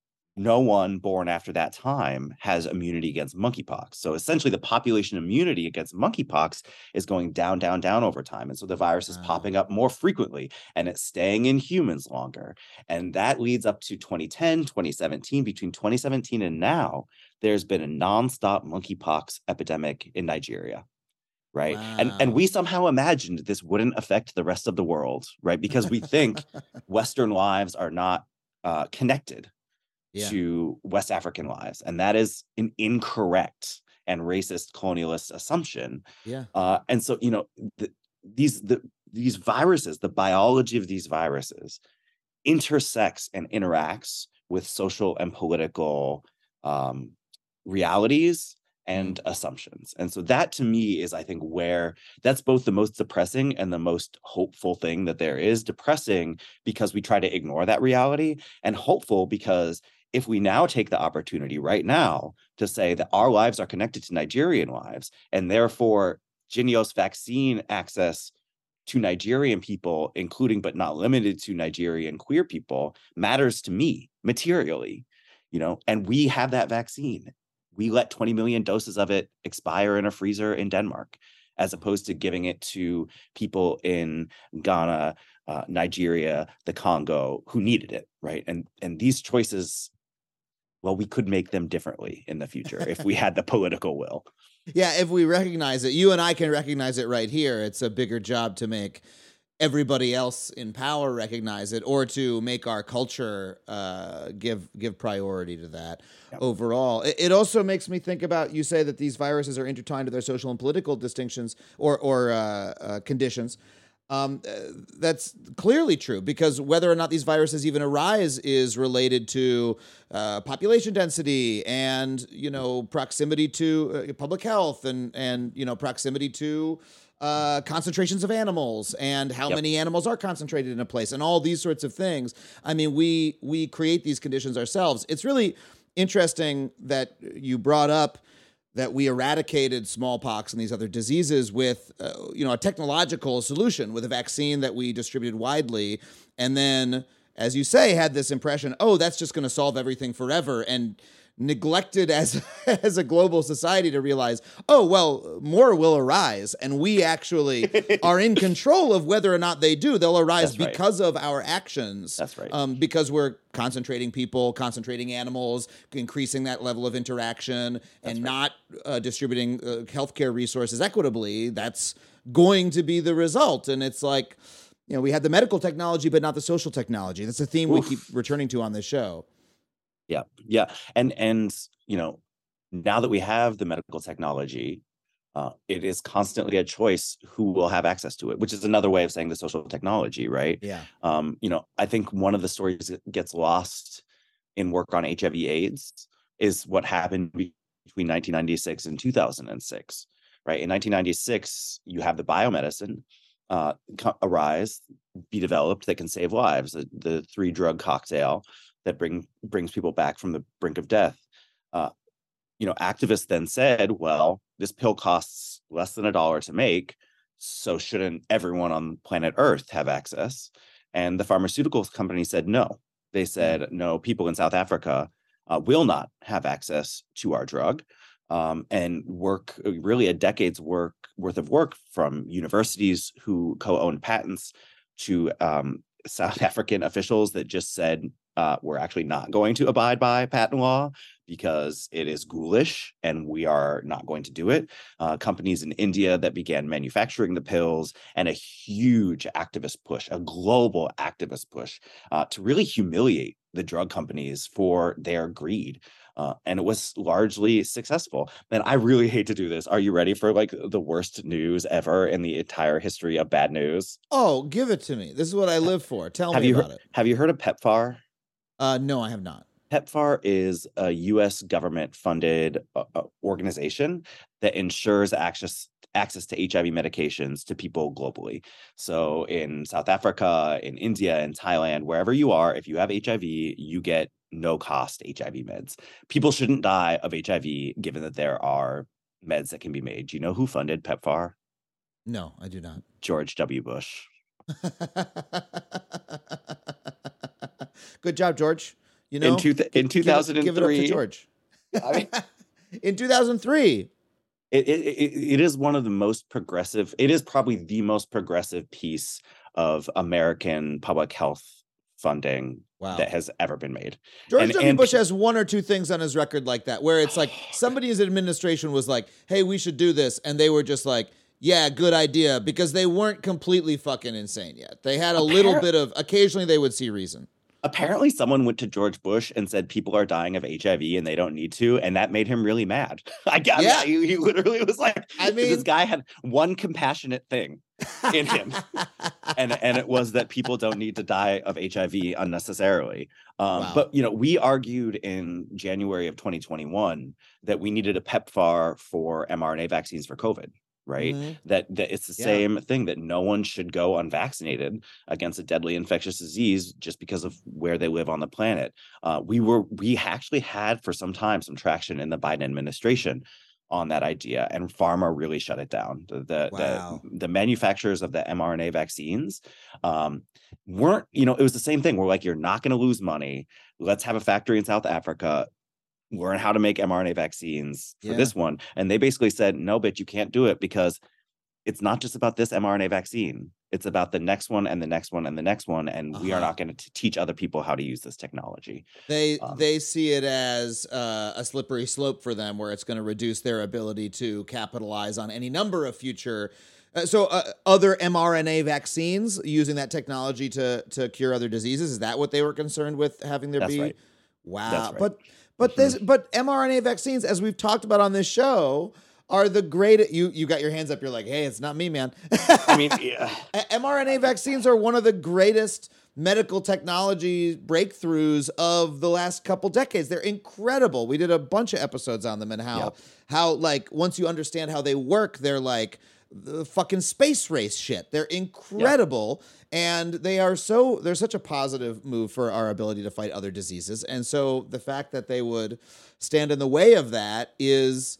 no one born after that time has immunity against monkeypox. So essentially the population immunity against monkeypox is going down, down, down over time. And so the virus is Ah. popping up more frequently and it's staying in humans longer. And that leads up to twenty ten, twenty seventeen. Between twenty seventeen and now, there's been a nonstop monkeypox epidemic in Nigeria. Right. And and Wow. we somehow imagined this wouldn't affect the rest of the world, right? Because we think Western lives are not uh, connected Yeah. to West African lives. And that is an incorrect and racist colonialist assumption. Yeah. Uh, and so, you know, the, these the, these viruses, the biology of these viruses intersects and interacts with social and political um, realities and assumptions. And so that to me is, I think, where that's both the most depressing and the most hopeful thing that there is. Depressing because we try to ignore that reality, and hopeful because if we now take the opportunity right now to say that our lives are connected to Nigerian lives, and therefore Jynneos vaccine access to Nigerian people, including but not limited to Nigerian queer people, matters to me materially, you know, and we have that vaccine. We let twenty million doses of it expire in a freezer in Denmark, as opposed to giving it to people in Ghana, uh, Nigeria, the Congo, who needed it, right? And and these choices, well, we could make them differently in the future if we had the political will. Yeah, if we recognize it, you and I can recognize it right here. It's a bigger job to make everybody else in power recognize it, or to make our culture uh, give give priority to that. Yep. Overall. It, it also makes me think about, you say that these viruses are intertwined to their social and political distinctions or or uh, uh, conditions. Um, uh, that's clearly true, because whether or not these viruses even arise is related to uh, population density and, you know, proximity to uh, public health and, and, you know, proximity to uh, concentrations of animals and how Yep. many animals are concentrated in a place and all these sorts of things. I mean, we, we create these conditions ourselves. It's really interesting that you brought up that we eradicated smallpox and these other diseases with, uh, you know, a technological solution, with a vaccine that we distributed widely. And then, as you say, had this impression, oh, that's just going to solve everything forever, and neglected as as a global society to realize, oh, well, more will arise, and we actually are in control of whether or not they do. They'll arise That's right. because of our actions. That's right. Um, because we're concentrating people, concentrating animals, increasing that level of interaction, and not uh, distributing uh, healthcare resources equitably. That's going to be the result. And it's like, you know, we had the medical technology, but not the social technology. That's a theme Oof. we keep returning to on this show. Yeah, yeah, and and you know, now that we have the medical technology, uh, it is constantly a choice who will have access to it, which is another way of saying the social technology, right? Yeah. Um, you know, I think one of the stories that gets lost in work on H I V/AIDS is what happened between nineteen ninety-six and two thousand six, right? In nineteen ninety-six, you have the biomedicine uh, co- arise, be developed that can save lives, the, the three drug cocktail that bring brings people back from the brink of death. Uh, you know, activists then said, well, this pill costs less than a dollar to make, so shouldn't everyone on planet Earth have access? And the pharmaceuticals company said no. They said, no, people in South Africa uh, will not have access to our drug. Um, and work, really a decade's work worth of work, from universities who co-owned patents to um, South African officials that just said, uh, we're actually not going to abide by patent law because it is ghoulish and we are not going to do it. Uh, companies in India that began manufacturing the pills, and a huge activist push, a global activist push uh, to really humiliate the drug companies for their greed. Uh, and it was largely successful. And I really hate to do this. Are you ready for like the worst news ever in the entire history of bad news? Oh, give it to me. This is what I live for. Tell Have me you about heard, it. have you heard of PEPFAR? Uh, no, I have not. PEPFAR is a U S government-funded uh, uh, organization that ensures access access to H I V medications to people globally. So in South Africa, in India, in Thailand, wherever you are, if you have H I V, you get no-cost H I V meds. People shouldn't die of H I V, given that there are meds that can be made. Do you know who funded PEPFAR? No, I do not. George W. Bush. Good job, George. You know, in, two th- in two thousand three, give it, give it up to George. I mean, in two thousand three, it, it it is one of the most progressive. It is probably the most progressive piece of American public health funding wow. that has ever been made. George and, W. and, Bush has one or two things on his record like that, where it's like somebody's administration was like, "Hey, we should do this," and they were just like, "Yeah, good idea," because they weren't completely fucking insane yet. They had a Appar- little bit of. Occasionally, they would see reason. Apparently someone went to George Bush and said people are dying of H I V and they don't need to, and that made him really mad. I got yeah. he, he literally was like, I mean, this guy had one compassionate thing in him, and and it was that people don't need to die of H I V unnecessarily. Um, wow. But you know, we argued in January of twenty twenty-one that we needed a PEPFAR for mRNA vaccines for COVID. Right. Mm-hmm. That that it's the yeah. same thing, that no one should go unvaccinated against a deadly infectious disease just because of where they live on the planet. Uh, we were we actually had for some time some traction in the Biden administration on that idea, and pharma really shut it down. The the wow. the, the manufacturers of the mRNA vaccines um, weren't, you know, it was the same thing. We're like, you're not going to lose money. Let's have a factory in South Africa. Learn how to make mRNA vaccines for yeah. this one. And they basically said, no, but you can't do it because it's not just about this mRNA vaccine. It's about the next one and the next one and the next one. And uh-huh. we are not going to teach other people how to use this technology. They um, they see it as uh, a slippery slope for them, where it's going to reduce their ability to capitalize on any number of future Uh, so uh, other mRNA vaccines using that technology to to cure other diseases. Is that what they were concerned with having there That's be? Right. Wow. That's right. But but this but mRNA vaccines, as we've talked about on this show, are the great. You you got your hands up. You're like, hey, it's not me, man. I mean, yeah. mRNA vaccines are one of the greatest medical technology breakthroughs of the last couple decades. They're incredible. We did a bunch of episodes on them and how yep. how like once you understand how they work, they're like the fucking space race shit. They're incredible. Yep. And they are so, they're such a positive move for our ability to fight other diseases. And so the fact that they would stand in the way of that is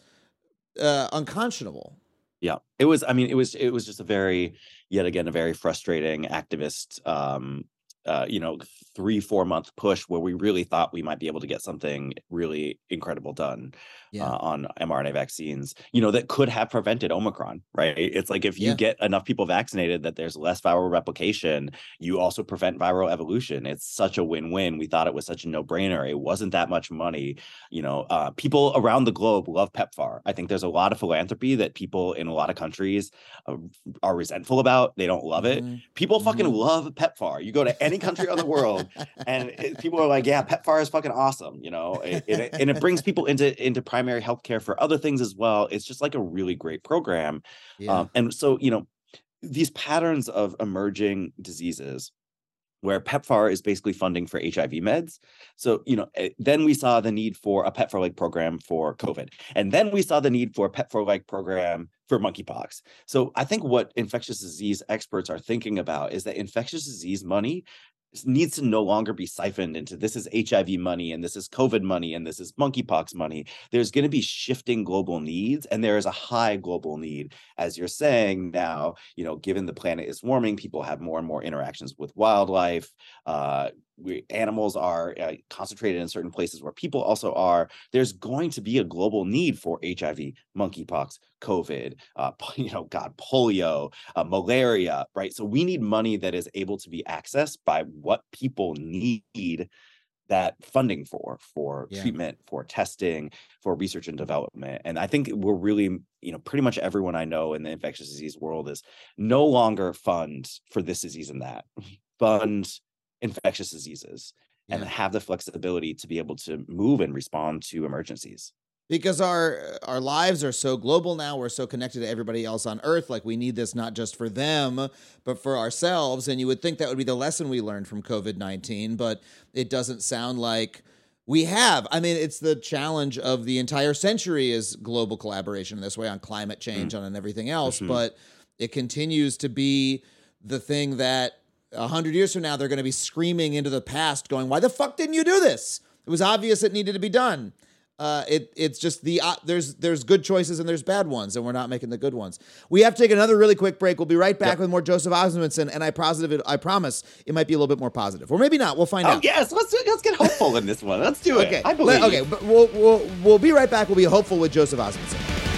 uh, unconscionable. Yeah, it was, I mean, it was, it was just a very, yet again, a very frustrating activist, um, uh, you know, three, four month push where we really thought we might be able to get something really incredible done yeah. uh, on mRNA vaccines, you know, that could have prevented Omicron, right? It's like if you yeah. get enough people vaccinated that there's less viral replication, you also prevent viral evolution. It's such a win-win. We thought it was such a no-brainer. It wasn't that much money. You know, uh, people around the globe love PEPFAR. I think there's a lot of philanthropy that people in a lot of countries uh, are resentful about. They don't love it. Mm-hmm. People mm-hmm. fucking love PEPFAR. You go to any country on the world and it, people are like, yeah, PEPFAR is fucking awesome, you know, it, it, and it brings people into into primary healthcare for other things as well. It's just like a really great program. Yeah. Um, and so, you know, these patterns of emerging diseases where PEPFAR is basically funding for H I V meds. So, you know, then we saw the need for a PEPFAR-like program for COVID. And then we saw the need for a PEPFAR-like program for monkeypox. So I think what infectious disease experts are thinking about is that infectious disease money needs to no longer be siphoned into this is H I V money and this is COVID money and this is monkeypox money. There's going to be shifting global needs, and there is a high global need. As you're saying now, you know, given the planet is warming, people have more and more interactions with wildlife. Uh, we, animals are uh, concentrated in certain places where people also are. There's going to be a global need for H I V, monkeypox, COVID, uh, you know, God, polio, uh, malaria, right? So we need money that is able to be accessed by what people need that funding for, for yeah. treatment, for testing, for research and development. And I think we're really, you know, pretty much everyone I know in the infectious disease world is no longer fund for this disease and that. Fund infectious diseases yeah. and have the flexibility to be able to move and respond to emergencies. Because our our lives are so global now, we're so connected to everybody else on Earth. Like we need this not just for them, but for ourselves. And you would think that would be the lesson we learned from COVID nineteen, but it doesn't sound like We have. I mean, it's the challenge of the entire century is global collaboration in this way on climate change, mm. on and everything else. Mm-hmm. But it continues to be the thing that a hundred years from now, they're going to be screaming into the past going, why the fuck didn't you do this? It was obvious it needed to be done. Uh, it it's just the uh, there's there's good choices and there's bad ones, and we're not making the good ones. We have to take another really quick break. We'll be right back yep. with more Joseph Osmundson, and I positive I promise it might be a little bit more positive, or maybe not. We'll find oh, out. Oh yes, let's let's get hopeful in this one. Let's do it. Okay, I believe. Let, okay, but we'll we'll we'll be right back. We'll be hopeful with Joseph Osmundson.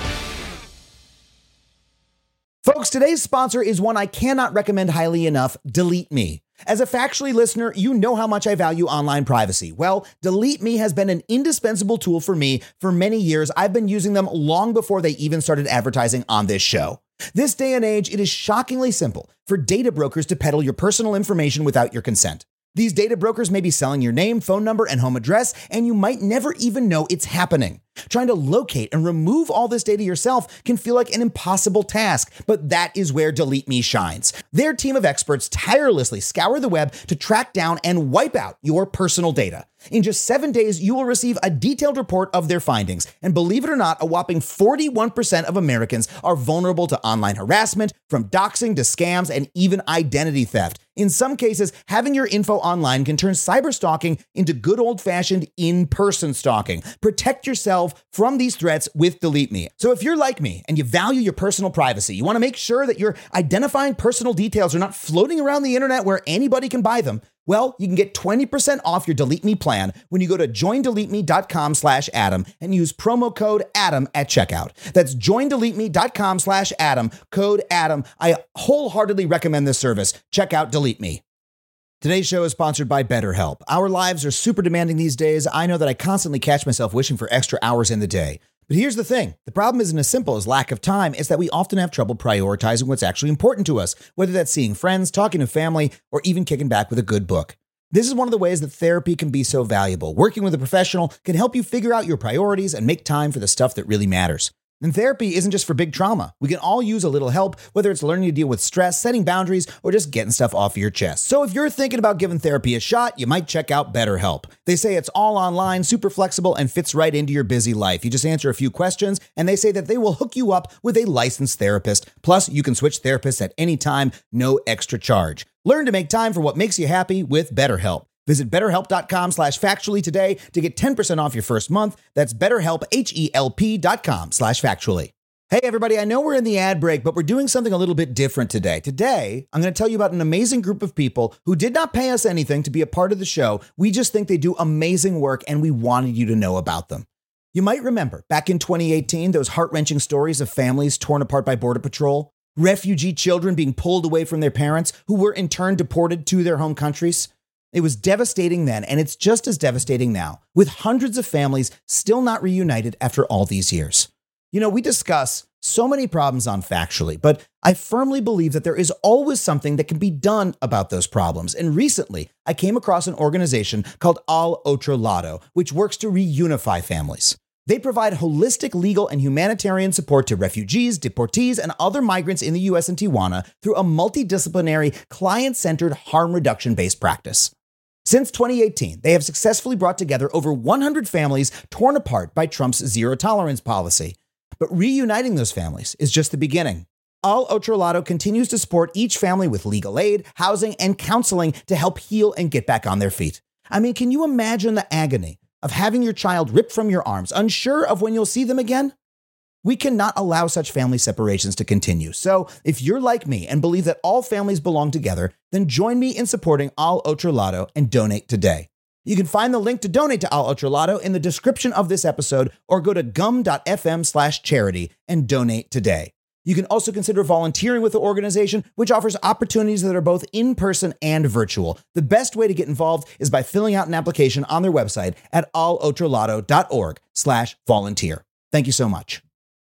Folks, today's sponsor is one I cannot recommend highly enough, Delete Me. As a Factually listener, you know how much I value online privacy. Well, Delete Me has been an indispensable tool for me for many years. I've been using them long before they even started advertising on this show. This day and age, it is shockingly simple for data brokers to peddle your personal information without your consent. These data brokers may be selling your name, phone number, and home address, and you might never even know it's happening. Trying to locate and remove all this data yourself can feel like an impossible task, but that is where Delete Me shines. Their team of experts tirelessly scour the web to track down and wipe out your personal data. In just seven days, you will receive a detailed report of their findings. And believe it or not, a whopping forty-one percent of Americans are vulnerable to online harassment, from doxing to scams and even identity theft. In some cases, having your info online can turn cyberstalking into good old-fashioned in-person stalking. Protect yourself from these threats with Delete Me. So if you're like me and you value your personal privacy, you want to make sure that your identifying personal details are not floating around the internet where anybody can buy them, well, you can get twenty percent off your Delete Me plan when you go to joindeleteme.com slash Adam and use promo code Adam at checkout. That's joindeleteme.com slash Adam, code Adam. I wholeheartedly recommend this service. Check out Delete Me. Today's show is sponsored by BetterHelp. Our lives are super demanding these days. I know that I constantly catch myself wishing for extra hours in the day. But here's the thing. The problem isn't as simple as lack of time. It's that we often have trouble prioritizing what's actually important to us, whether that's seeing friends, talking to family, or even kicking back with a good book. This is one of the ways that therapy can be so valuable. Working with a professional can help you figure out your priorities and make time for the stuff that really matters. And therapy isn't just for big trauma. We can all use a little help, whether it's learning to deal with stress, setting boundaries, or just getting stuff off your chest. So if you're thinking about giving therapy a shot, you might check out BetterHelp. They say it's all online, super flexible, and fits right into your busy life. You just answer a few questions, and they say that they will hook you up with a licensed therapist. Plus, you can switch therapists at any time, no extra charge. Learn to make time for what makes you happy with BetterHelp. Visit betterhelp.com slash factually today to get ten percent off your first month. That's betterhelp, H-E-L-P dot com slash factually. Hey, everybody, I know we're in the ad break, but we're doing something a little bit different today. Today, I'm going to tell you about an amazing group of people who did not pay us anything to be a part of the show. We just think they do amazing work, and we wanted you to know about them. You might remember, back in twenty eighteen, those heart-wrenching stories of families torn apart by Border Patrol, refugee children being pulled away from their parents, who were in turn deported to their home countries. It was devastating then, and it's just as devastating now, with hundreds of families still not reunited after all these years. You know, we discuss so many problems on Factually, but I firmly believe that there is always something that can be done about those problems. And recently, I came across an organization called Al Otro Lado, which works to reunify families. They provide holistic legal and humanitarian support to refugees, deportees, and other migrants in the U S and Tijuana through a multidisciplinary, client-centered, harm reduction-based practice. Since twenty eighteen, they have successfully brought together over one hundred families torn apart by Trump's zero tolerance policy. But reuniting those families is just the beginning. Al Otro Lado continues to support each family with legal aid, housing, and counseling to help heal and get back on their feet. I mean, can you imagine the agony of having your child ripped from your arms, unsure of when you'll see them again? We cannot allow such family separations to continue. So if you're like me and believe that all families belong together, then join me in supporting Al Otro Lado and donate today. You can find the link to donate to Al Otro Lado in the description of this episode, or go to gum.fm slash charity and donate today. You can also consider volunteering with the organization, which offers opportunities that are both in-person and virtual. The best way to get involved is by filling out an application on their website at alotrolado.org slash volunteer. Thank you so much.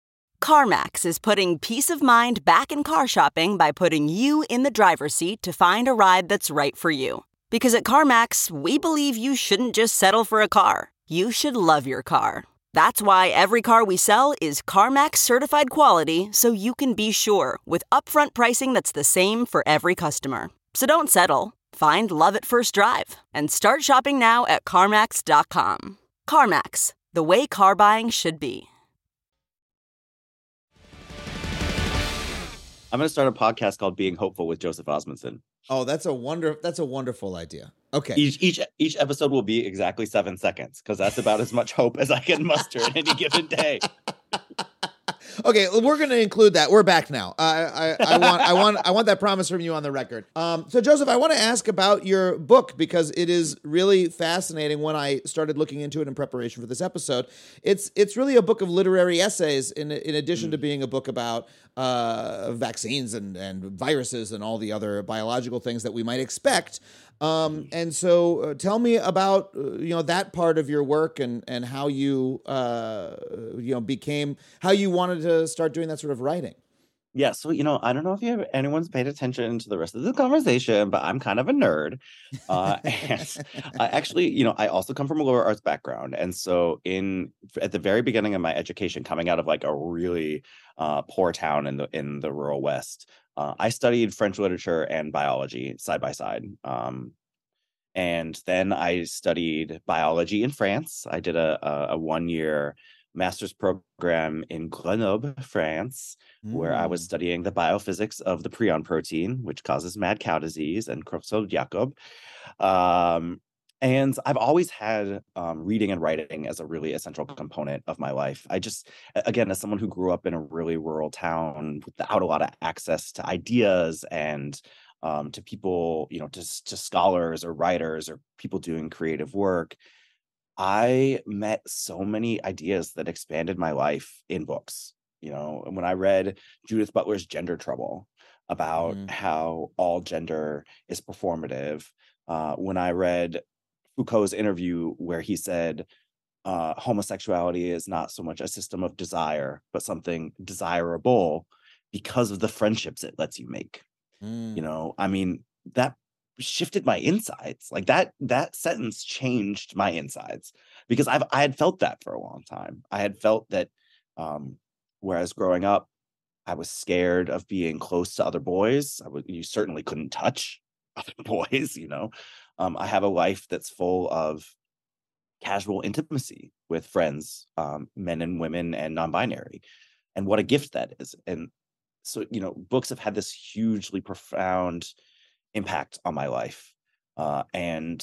CarMax is putting peace of mind back in car shopping by putting you in the driver's seat to find a ride that's right for you. Because at CarMax, we believe you shouldn't just settle for a car. You should love your car. That's why every car we sell is CarMax certified quality, so you can be sure with upfront pricing that's the same for every customer. So don't settle. Find love at first drive and start shopping now at CarMax dot com. CarMax, the way car buying should be. I'm going to start a podcast called Being Hopeful with Joseph Osmundson. Oh, that's a wonder. That's a wonderful idea. Okay. Each each each episode will be exactly seven seconds because that's about as much hope as I can muster in any given day. Okay, we're going to include that. We're back now. I, I, I want, I want, I want that promise from you on the record. Um, so, Joseph, I want to ask about your book because it is really fascinating. When I started looking into it in preparation for this episode, it's it's really a book of literary essays. In in addition mm. to being a book about uh, vaccines and and viruses and all the other biological things that we might expect. Um, and so uh, tell me about, uh, you know, that part of your work and, and how you, uh, you know, became, how you wanted to start doing that sort of writing. Yeah. So, you know, I don't know if you have, anyone's paid attention to the rest of the conversation, but I'm kind of a nerd. Uh, and I actually, you know, I also come from a liberal arts background. And so in, at the very beginning of my education, coming out of like a really uh, poor town in the, in the rural West, Uh, I studied French literature and biology side by side. Um, and then I studied biology in France. I did a, a, a one-year master's program in Grenoble, France, mm. where I was studying the biophysics of the prion protein, which causes mad cow disease and Creutzfeldt-Jakob. Um, And I've always had um, reading and writing as a really essential component of my life. I just, again, as someone who grew up in a really rural town without a lot of access to ideas and um, to people, you know, to, to scholars or writers or people doing creative work, I met so many ideas that expanded my life in books. You know, and when I read Judith Butler's Gender Trouble about mm. how all gender is performative, uh, when I read Foucault's interview where he said uh, homosexuality is not so much a system of desire, but something desirable because of the friendships it lets you make. Mm. You know, I mean, that shifted my insides. Like that, that sentence changed my insides because I've, I had felt that for a long time. I had felt that um, whereas growing up, I was scared of being close to other boys. I would, you certainly couldn't touch other boys, you know. Um, I have a life that's full of casual intimacy with friends, um, men and women and non-binary. And what a gift that is. And so, you know, books have had this hugely profound impact on my life. Uh, and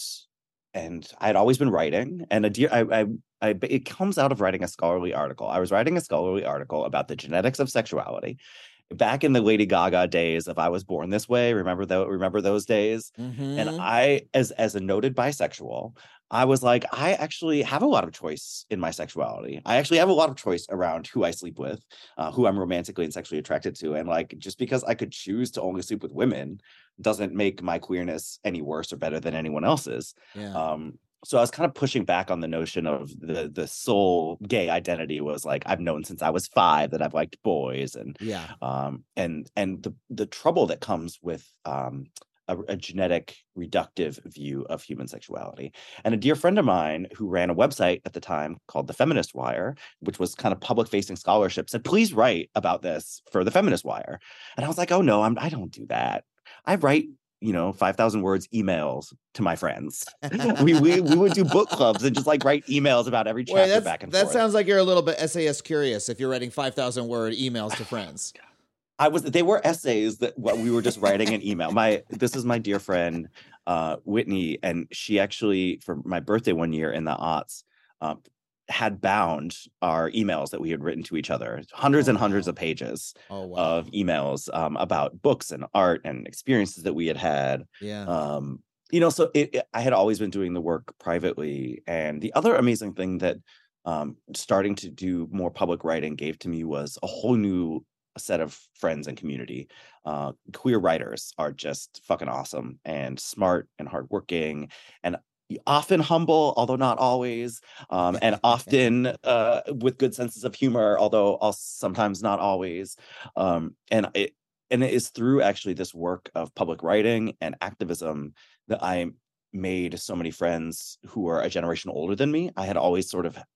and I had always been writing. And a dear, I, I, I, it comes out of writing a scholarly article. I was writing a scholarly article about the genetics of sexuality. Back in the Lady Gaga days of I Was Born This Way, remember those, remember those days? Mm-hmm. And I, as as a noted bisexual, I was like, I actually have a lot of choice in my sexuality. I actually have a lot of choice around who I sleep with, uh, who I'm romantically and sexually attracted to. And like, just because I could choose to only sleep with women doesn't make my queerness any worse or better than anyone else's. Yeah. Um, So I was kind of pushing back on the notion of the the sole gay identity was like, I've known since I was five that I've liked boys. And yeah, um, and and the the trouble that comes with um, a, a genetic reductive view of human sexuality. And a dear friend of mine who ran a website at the time called The Feminist Wire, which was kind of public facing scholarship, said, please write about this for The Feminist Wire. And I was like, oh no, I'm I don't do that. I write, you know, five thousand words emails to my friends. we, we we would do book clubs and just like write emails about every chapter Wait, back and that forth. That sounds like you're a little bit essayist curious if you're writing five thousand word emails to friends. I was, they were essays that what we were just writing an email. My, this is my dear friend, uh, Whitney. And she actually, for my birthday one year in the aughts, um, had bound our emails that we had written to each other, hundreds oh, and hundreds wow. of pages oh, wow. of emails um, about books and art and experiences that we had had. Yeah. Um, you know, so it, it, I had always been doing the work privately. And the other amazing thing that um, starting to do more public writing gave to me was a whole new set of friends and community. Uh, queer writers are just fucking awesome and smart and hardworking and often humble, although not always, um, and often uh, with good senses of humor, although also sometimes not always. Um, and it and it is through actually this work of public writing and activism that I made so many friends who are a generation older than me. I had always sort of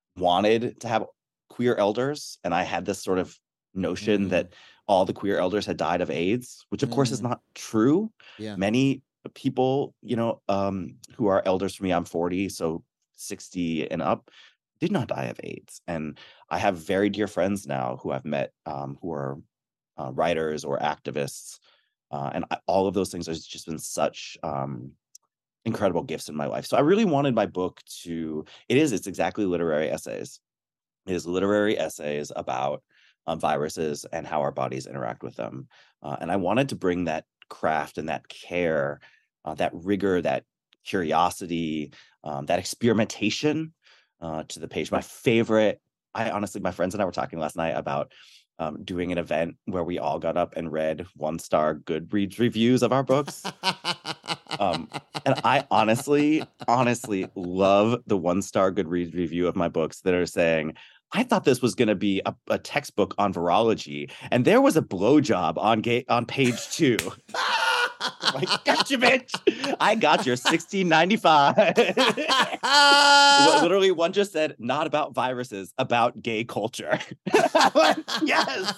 wanted to have queer elders, and I had this sort of notion mm. that all the queer elders had died of AIDS, which of mm. course is not true. Yeah. Many people, you know, um, who are elders for me, I'm forty, so sixty and up, did not die of AIDS. And I have very dear friends now who I've met um, who are uh, writers or activists. Uh, and I, all of those things have just been such um, incredible gifts in my life. So I really wanted my book to, it is, it's exactly literary essays. It is literary essays about um, viruses and how our bodies interact with them. Uh, and I wanted to bring that craft and that care, uh, that rigor, that curiosity, um, that experimentation uh, to the page. My favorite, I honestly, my friends and I were talking last night about um, doing an event where we all got up and read one-star Goodreads reviews of our books. Um, and I honestly, honestly love the one-star Goodreads review of my books that are saying, I thought this was going to be a, a textbook on virology, and there was a blowjob on ga- on page two. Like, gotcha, bitch! I got your sixteen ninety-five. Literally, one just said, "Not about viruses, about gay culture." Yes,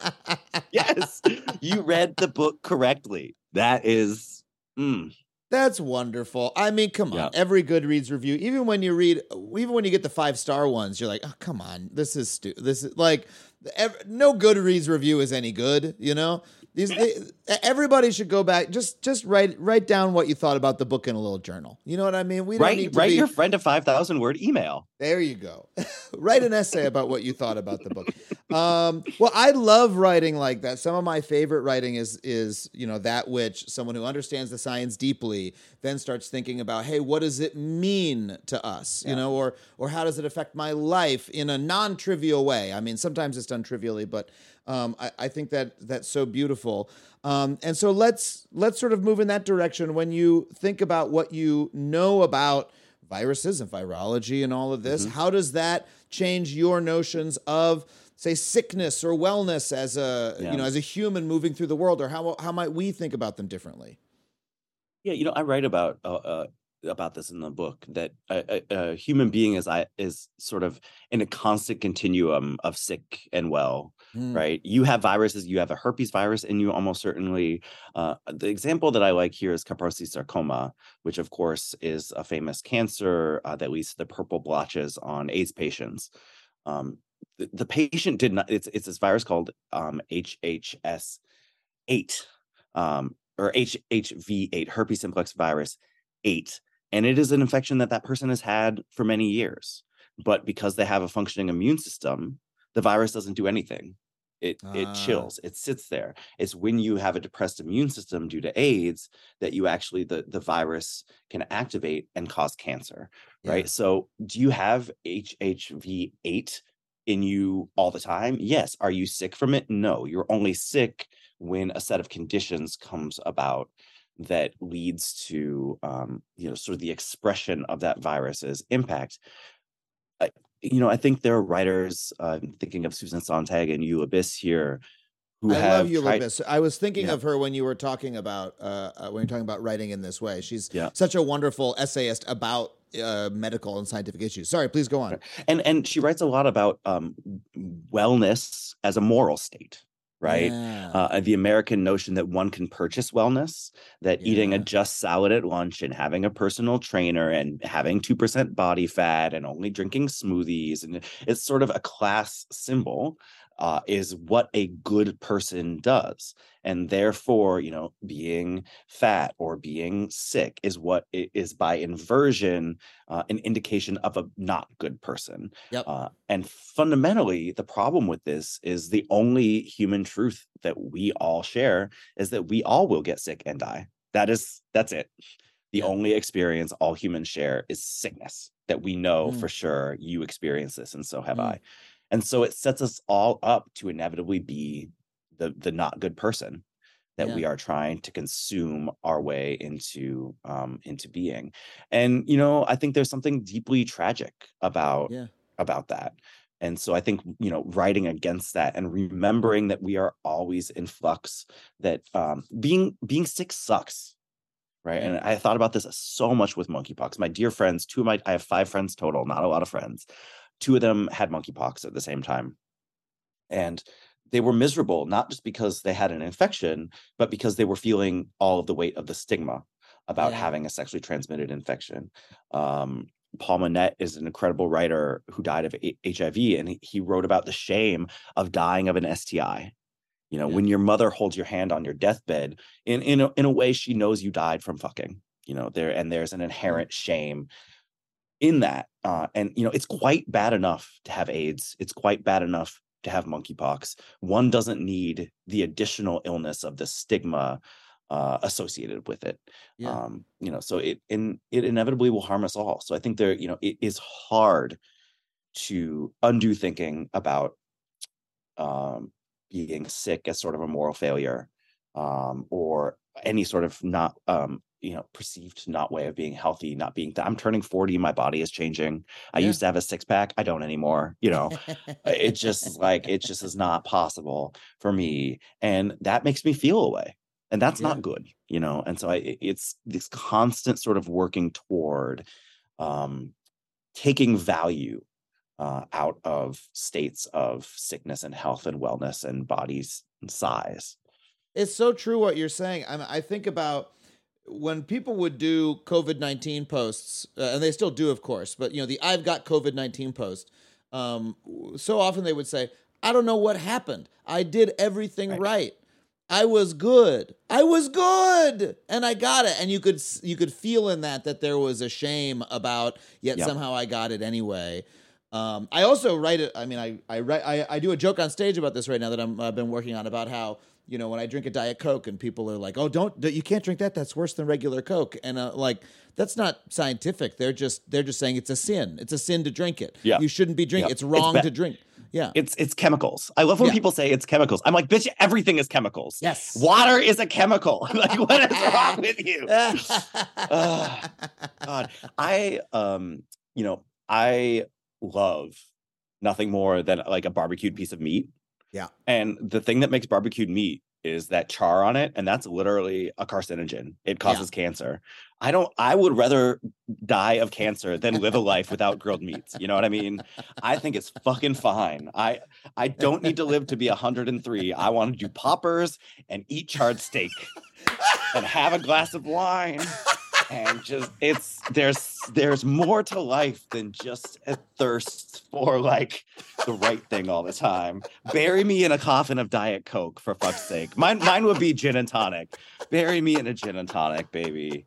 yes, you read the book correctly. That is. Mm. That's wonderful. I mean, come on. Yeah. Every Goodreads review, even when you read, even when you get the five star ones, you're like, oh, come on. This is stu- This is like, ev- no Goodreads review is any good. You know, these they, everybody should go back. Just just write write down what you thought about the book in a little journal. You know what I mean? We don't Write need to write be, your friend a five thousand word email. There you go. Write an essay about what you thought about the book. Um, well, I love writing like that. Some of my favorite writing is, is, you know, that which someone who understands the science deeply then starts thinking about, hey, what does it mean to us? Yeah. You know, or, or how does it affect my life in a non-trivial way? I mean, sometimes it's done trivially, but um, I, I think that that's so beautiful. Um, and so let's, let's sort of move in that direction. When you think about what you know about viruses and virology and all of this, Mm-hmm. how does that change your notions of, say, sickness or wellness as a Yeah. you know as a human moving through the world, or how how might we think about them differently? Yeah, you know, I write about uh, uh, about this in the book that a, a, a human being is I is sort of in a constant continuum of sick and well, Hmm. right? You have viruses, you have a herpes virus in you, almost certainly. Uh, the example that I like here is Kaposi sarcoma, which of course is a famous cancer uh, that leads to the purple blotches on AIDS patients. Um, the, the patient did not. It's it's this virus called um, H H S eight. Um, or H H V eight, herpes simplex virus eight. And it is an infection that that person has had for many years. But because they have a functioning immune system, the virus doesn't do anything. It Ah. it chills. It sits there. It's when you have a depressed immune system due to AIDS that you actually, the, the virus can activate and cause cancer, right? Yeah. So do you have H H V eight in you all the time? Yes. Are you sick from it? No. You're only sick when a set of conditions comes about that leads to, um, you know, sort of the expression of that virus's impact. I, you know, I think there are writers, uh, thinking of Susan Sontag and Eula Biss here, who I have love you, tried. Libis. I was thinking Yeah. of her when you were talking about uh, uh, when you're talking about writing in this way. She's Yeah. such a wonderful essayist about uh, medical and scientific issues. Sorry, please go on. And and she writes a lot about um, wellness as a moral state, right? Yeah. Uh, the American notion that one can purchase wellness, that eating a Yeah. just salad at lunch and having a personal trainer and having two percent body fat and only drinking smoothies, and it's sort of a class symbol, uh, is what a good person does. And therefore, you know, being fat or being sick is what it is by inversion, uh, an indication of a not good person. Yep. Uh, and fundamentally, the problem with this is the only human truth that we all share is that we all will get sick and die. That is, that's it. The Yeah. only experience all humans share is sickness, that we know Mm. for sure you experience this, and so have Mm. I. And so it sets us all up to inevitably be the the not good person that Yeah. we are trying to consume our way into um, into being. And you know, I think there's something deeply tragic about Yeah. about that. And so I think, you know, writing against that and remembering that we are always in flux, that um, being being sick sucks. Right. Yeah. And I thought about this so much with monkeypox. My dear friends, two of my, I have five friends total, not a lot of friends. Two of them had monkeypox at the same time. And they were miserable, not just because they had an infection, but because they were feeling all of the weight of the stigma about Yeah. having a sexually transmitted infection. Um, Paul Manette is an incredible writer who died of A- H I V, and he, he wrote about the shame of dying of an S T I. You know, Yeah. when your mother holds your hand on your deathbed, in in a, in a way, she knows you died from fucking. You know, there and there's an inherent shame in that. Uh, and you know, it's quite bad enough to have AIDS. It's quite bad enough to have monkeypox. One doesn't need the additional illness of the stigma uh, associated with it. Yeah. Um, you know, so it in it inevitably will harm us all. So I think there, you know, it is hard to undo thinking about um, being sick as sort of a moral failure, um, or any sort of not, um, you know, perceived not way of being healthy, not being. I'm turning forty, my body is changing. I Yeah. used to have a six pack, I don't anymore. You know, it just is like it just is not possible for me, and that makes me feel away, and that's Yeah. not good. You know, and so I, it- it's this constant sort of working toward um, taking value uh, out of states of sickness and health and wellness and bodies and size. It's so true what you're saying. I mean, I think about when people would do COVID nineteen posts, uh, and they still do, of course, but, you know, the I've got COVID nineteen post, um, so often they would say, I don't know what happened. I did everything right. Right. I was good. I was good. And I got it. And you could s- you could feel in that that there was a shame about, yet Yep. somehow I got it anyway. Um, I also write it. I mean, I I write. I, I do a joke on stage about this right now that I'm, I've been working on, about how, you know, when I drink a Diet Coke and people are like, "Oh, don't you can't drink that. That's worse than regular Coke." And uh, like, that's not scientific. They're just they're just saying it's a sin. It's a sin to drink it. Yeah. You shouldn't be drinking. Yeah. It's wrong It's to bad. drink. Yeah. It's it's chemicals. I love when Yeah. people say it's chemicals. I'm like, bitch, everything is chemicals. Yes. Water is a chemical. Like, what is wrong with you? Ugh, God, I um, you know, I love nothing more than like a barbecued piece of meat. Yeah. And the thing that makes barbecued meat is that char on it, and that's literally a carcinogen. It causes cancer. I don't I would rather die of cancer than live a life without grilled meats. You know what I mean? I think it's fucking fine. I I don't need to live to be one hundred three. I want to do poppers and eat charred steak and have a glass of wine. And just it's there's there's more to life than just a thirst for like the right thing all the time. Bury me in a coffin of Diet Coke, for fuck's sake. Mine mine would be gin and tonic. Bury me in a gin and tonic, baby.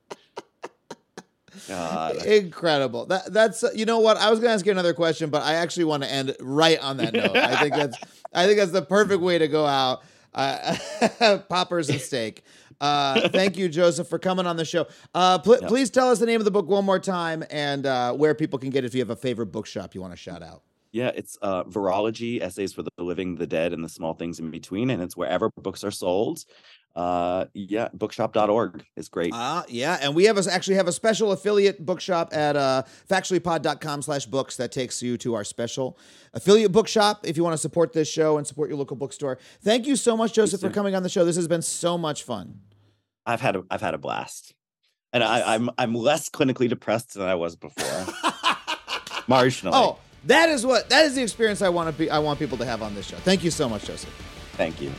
God. Incredible. That that's you know what? I was going to ask you another question, but I actually want to end right on that note. I think that's I think that's the perfect way to go out. Uh, poppers and steak. Uh, thank you, Joseph, for coming on the show. Uh, pl- Yep. Please tell us the name of the book one more time, and uh, where people can get it if you have a favorite bookshop you want to shout out. Yeah, it's uh, Virology, Essays for the Living, the Dead, and the Small Things in Between, and it's wherever books are sold. Uh, yeah, bookshop dot org is great. Uh, yeah, and we have a, actually have a special affiliate bookshop at uh, factuallypod dot com slash books that takes you to our special affiliate bookshop if you want to support this show and support your local bookstore. Thank you so much, Joseph, for soon. coming on the show. This has been so much fun. I've had a, I've had a blast, and I, I'm I'm less clinically depressed than I was before. Marginally. Oh, that is what that is the experience I want to be. I want people to have on this show. Thank you so much, Joseph. Thank you.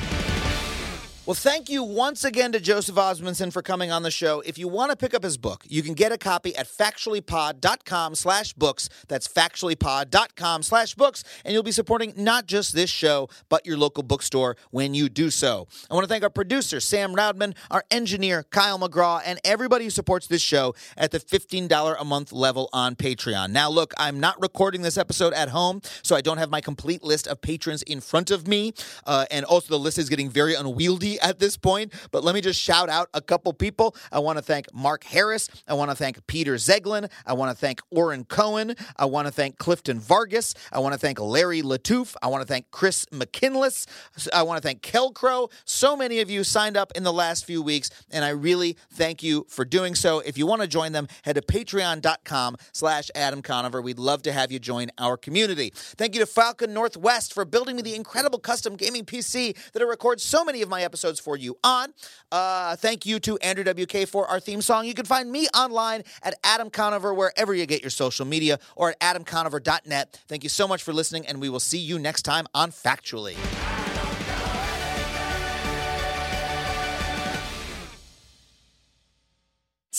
Well, thank you once again to Joseph Osmundson for coming on the show. If you want to pick up his book, you can get a copy at factuallypod dot com slash books. That's factuallypod dot com slash books. And you'll be supporting not just this show, but your local bookstore when you do so. I want to thank our producer, Sam Roudman, our engineer, Kyle McGraw, and everybody who supports this show at the fifteen dollars a month level on Patreon. Now, look, I'm not recording this episode at home, so I don't have my complete list of patrons in front of me. Uh, and also, the list is getting very unwieldy at this point, but let me just shout out a couple people. I want to thank Mark Harris. I want to thank Peter Zeglin. I want to thank Oren Cohen. I want to thank Clifton Vargas. I want to thank Larry Latouf. I want to thank Chris McKinless. I want to thank Kelcrow. So many of you signed up in the last few weeks, and I really thank you for doing so. If you want to join them, head to patreon dot com slash Adam Conover. We'd love to have you join our community. Thank you to Falcon Northwest for building me the incredible custom gaming P C that I record so many of my episodes for you on. Uh, thank you to Andrew W K for our theme song. You can find me online at Adam Conover wherever you get your social media, or at adam conover dot net. Thank you so much for listening, and we will see you next time on Factually.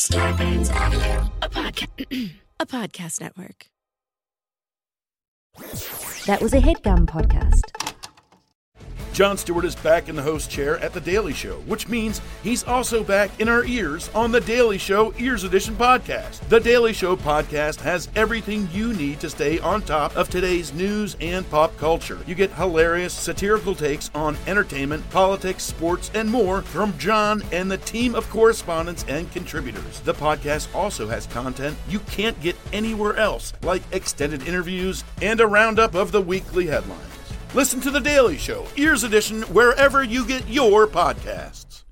Scarpins Avenue, a podcast, a podcast network. That was a HeadGum podcast. Jon Stewart is back in the host chair at The Daily Show, which means he's also back in our ears on The Daily Show Ears Edition podcast. The Daily Show podcast has everything you need to stay on top of today's news and pop culture. You get hilarious, satirical takes on entertainment, politics, sports, and more from Jon and the team of correspondents and contributors. The podcast also has content you can't get anywhere else, like extended interviews and a roundup of the weekly headlines. Listen to The Daily Show, Ears Edition, wherever you get your podcasts.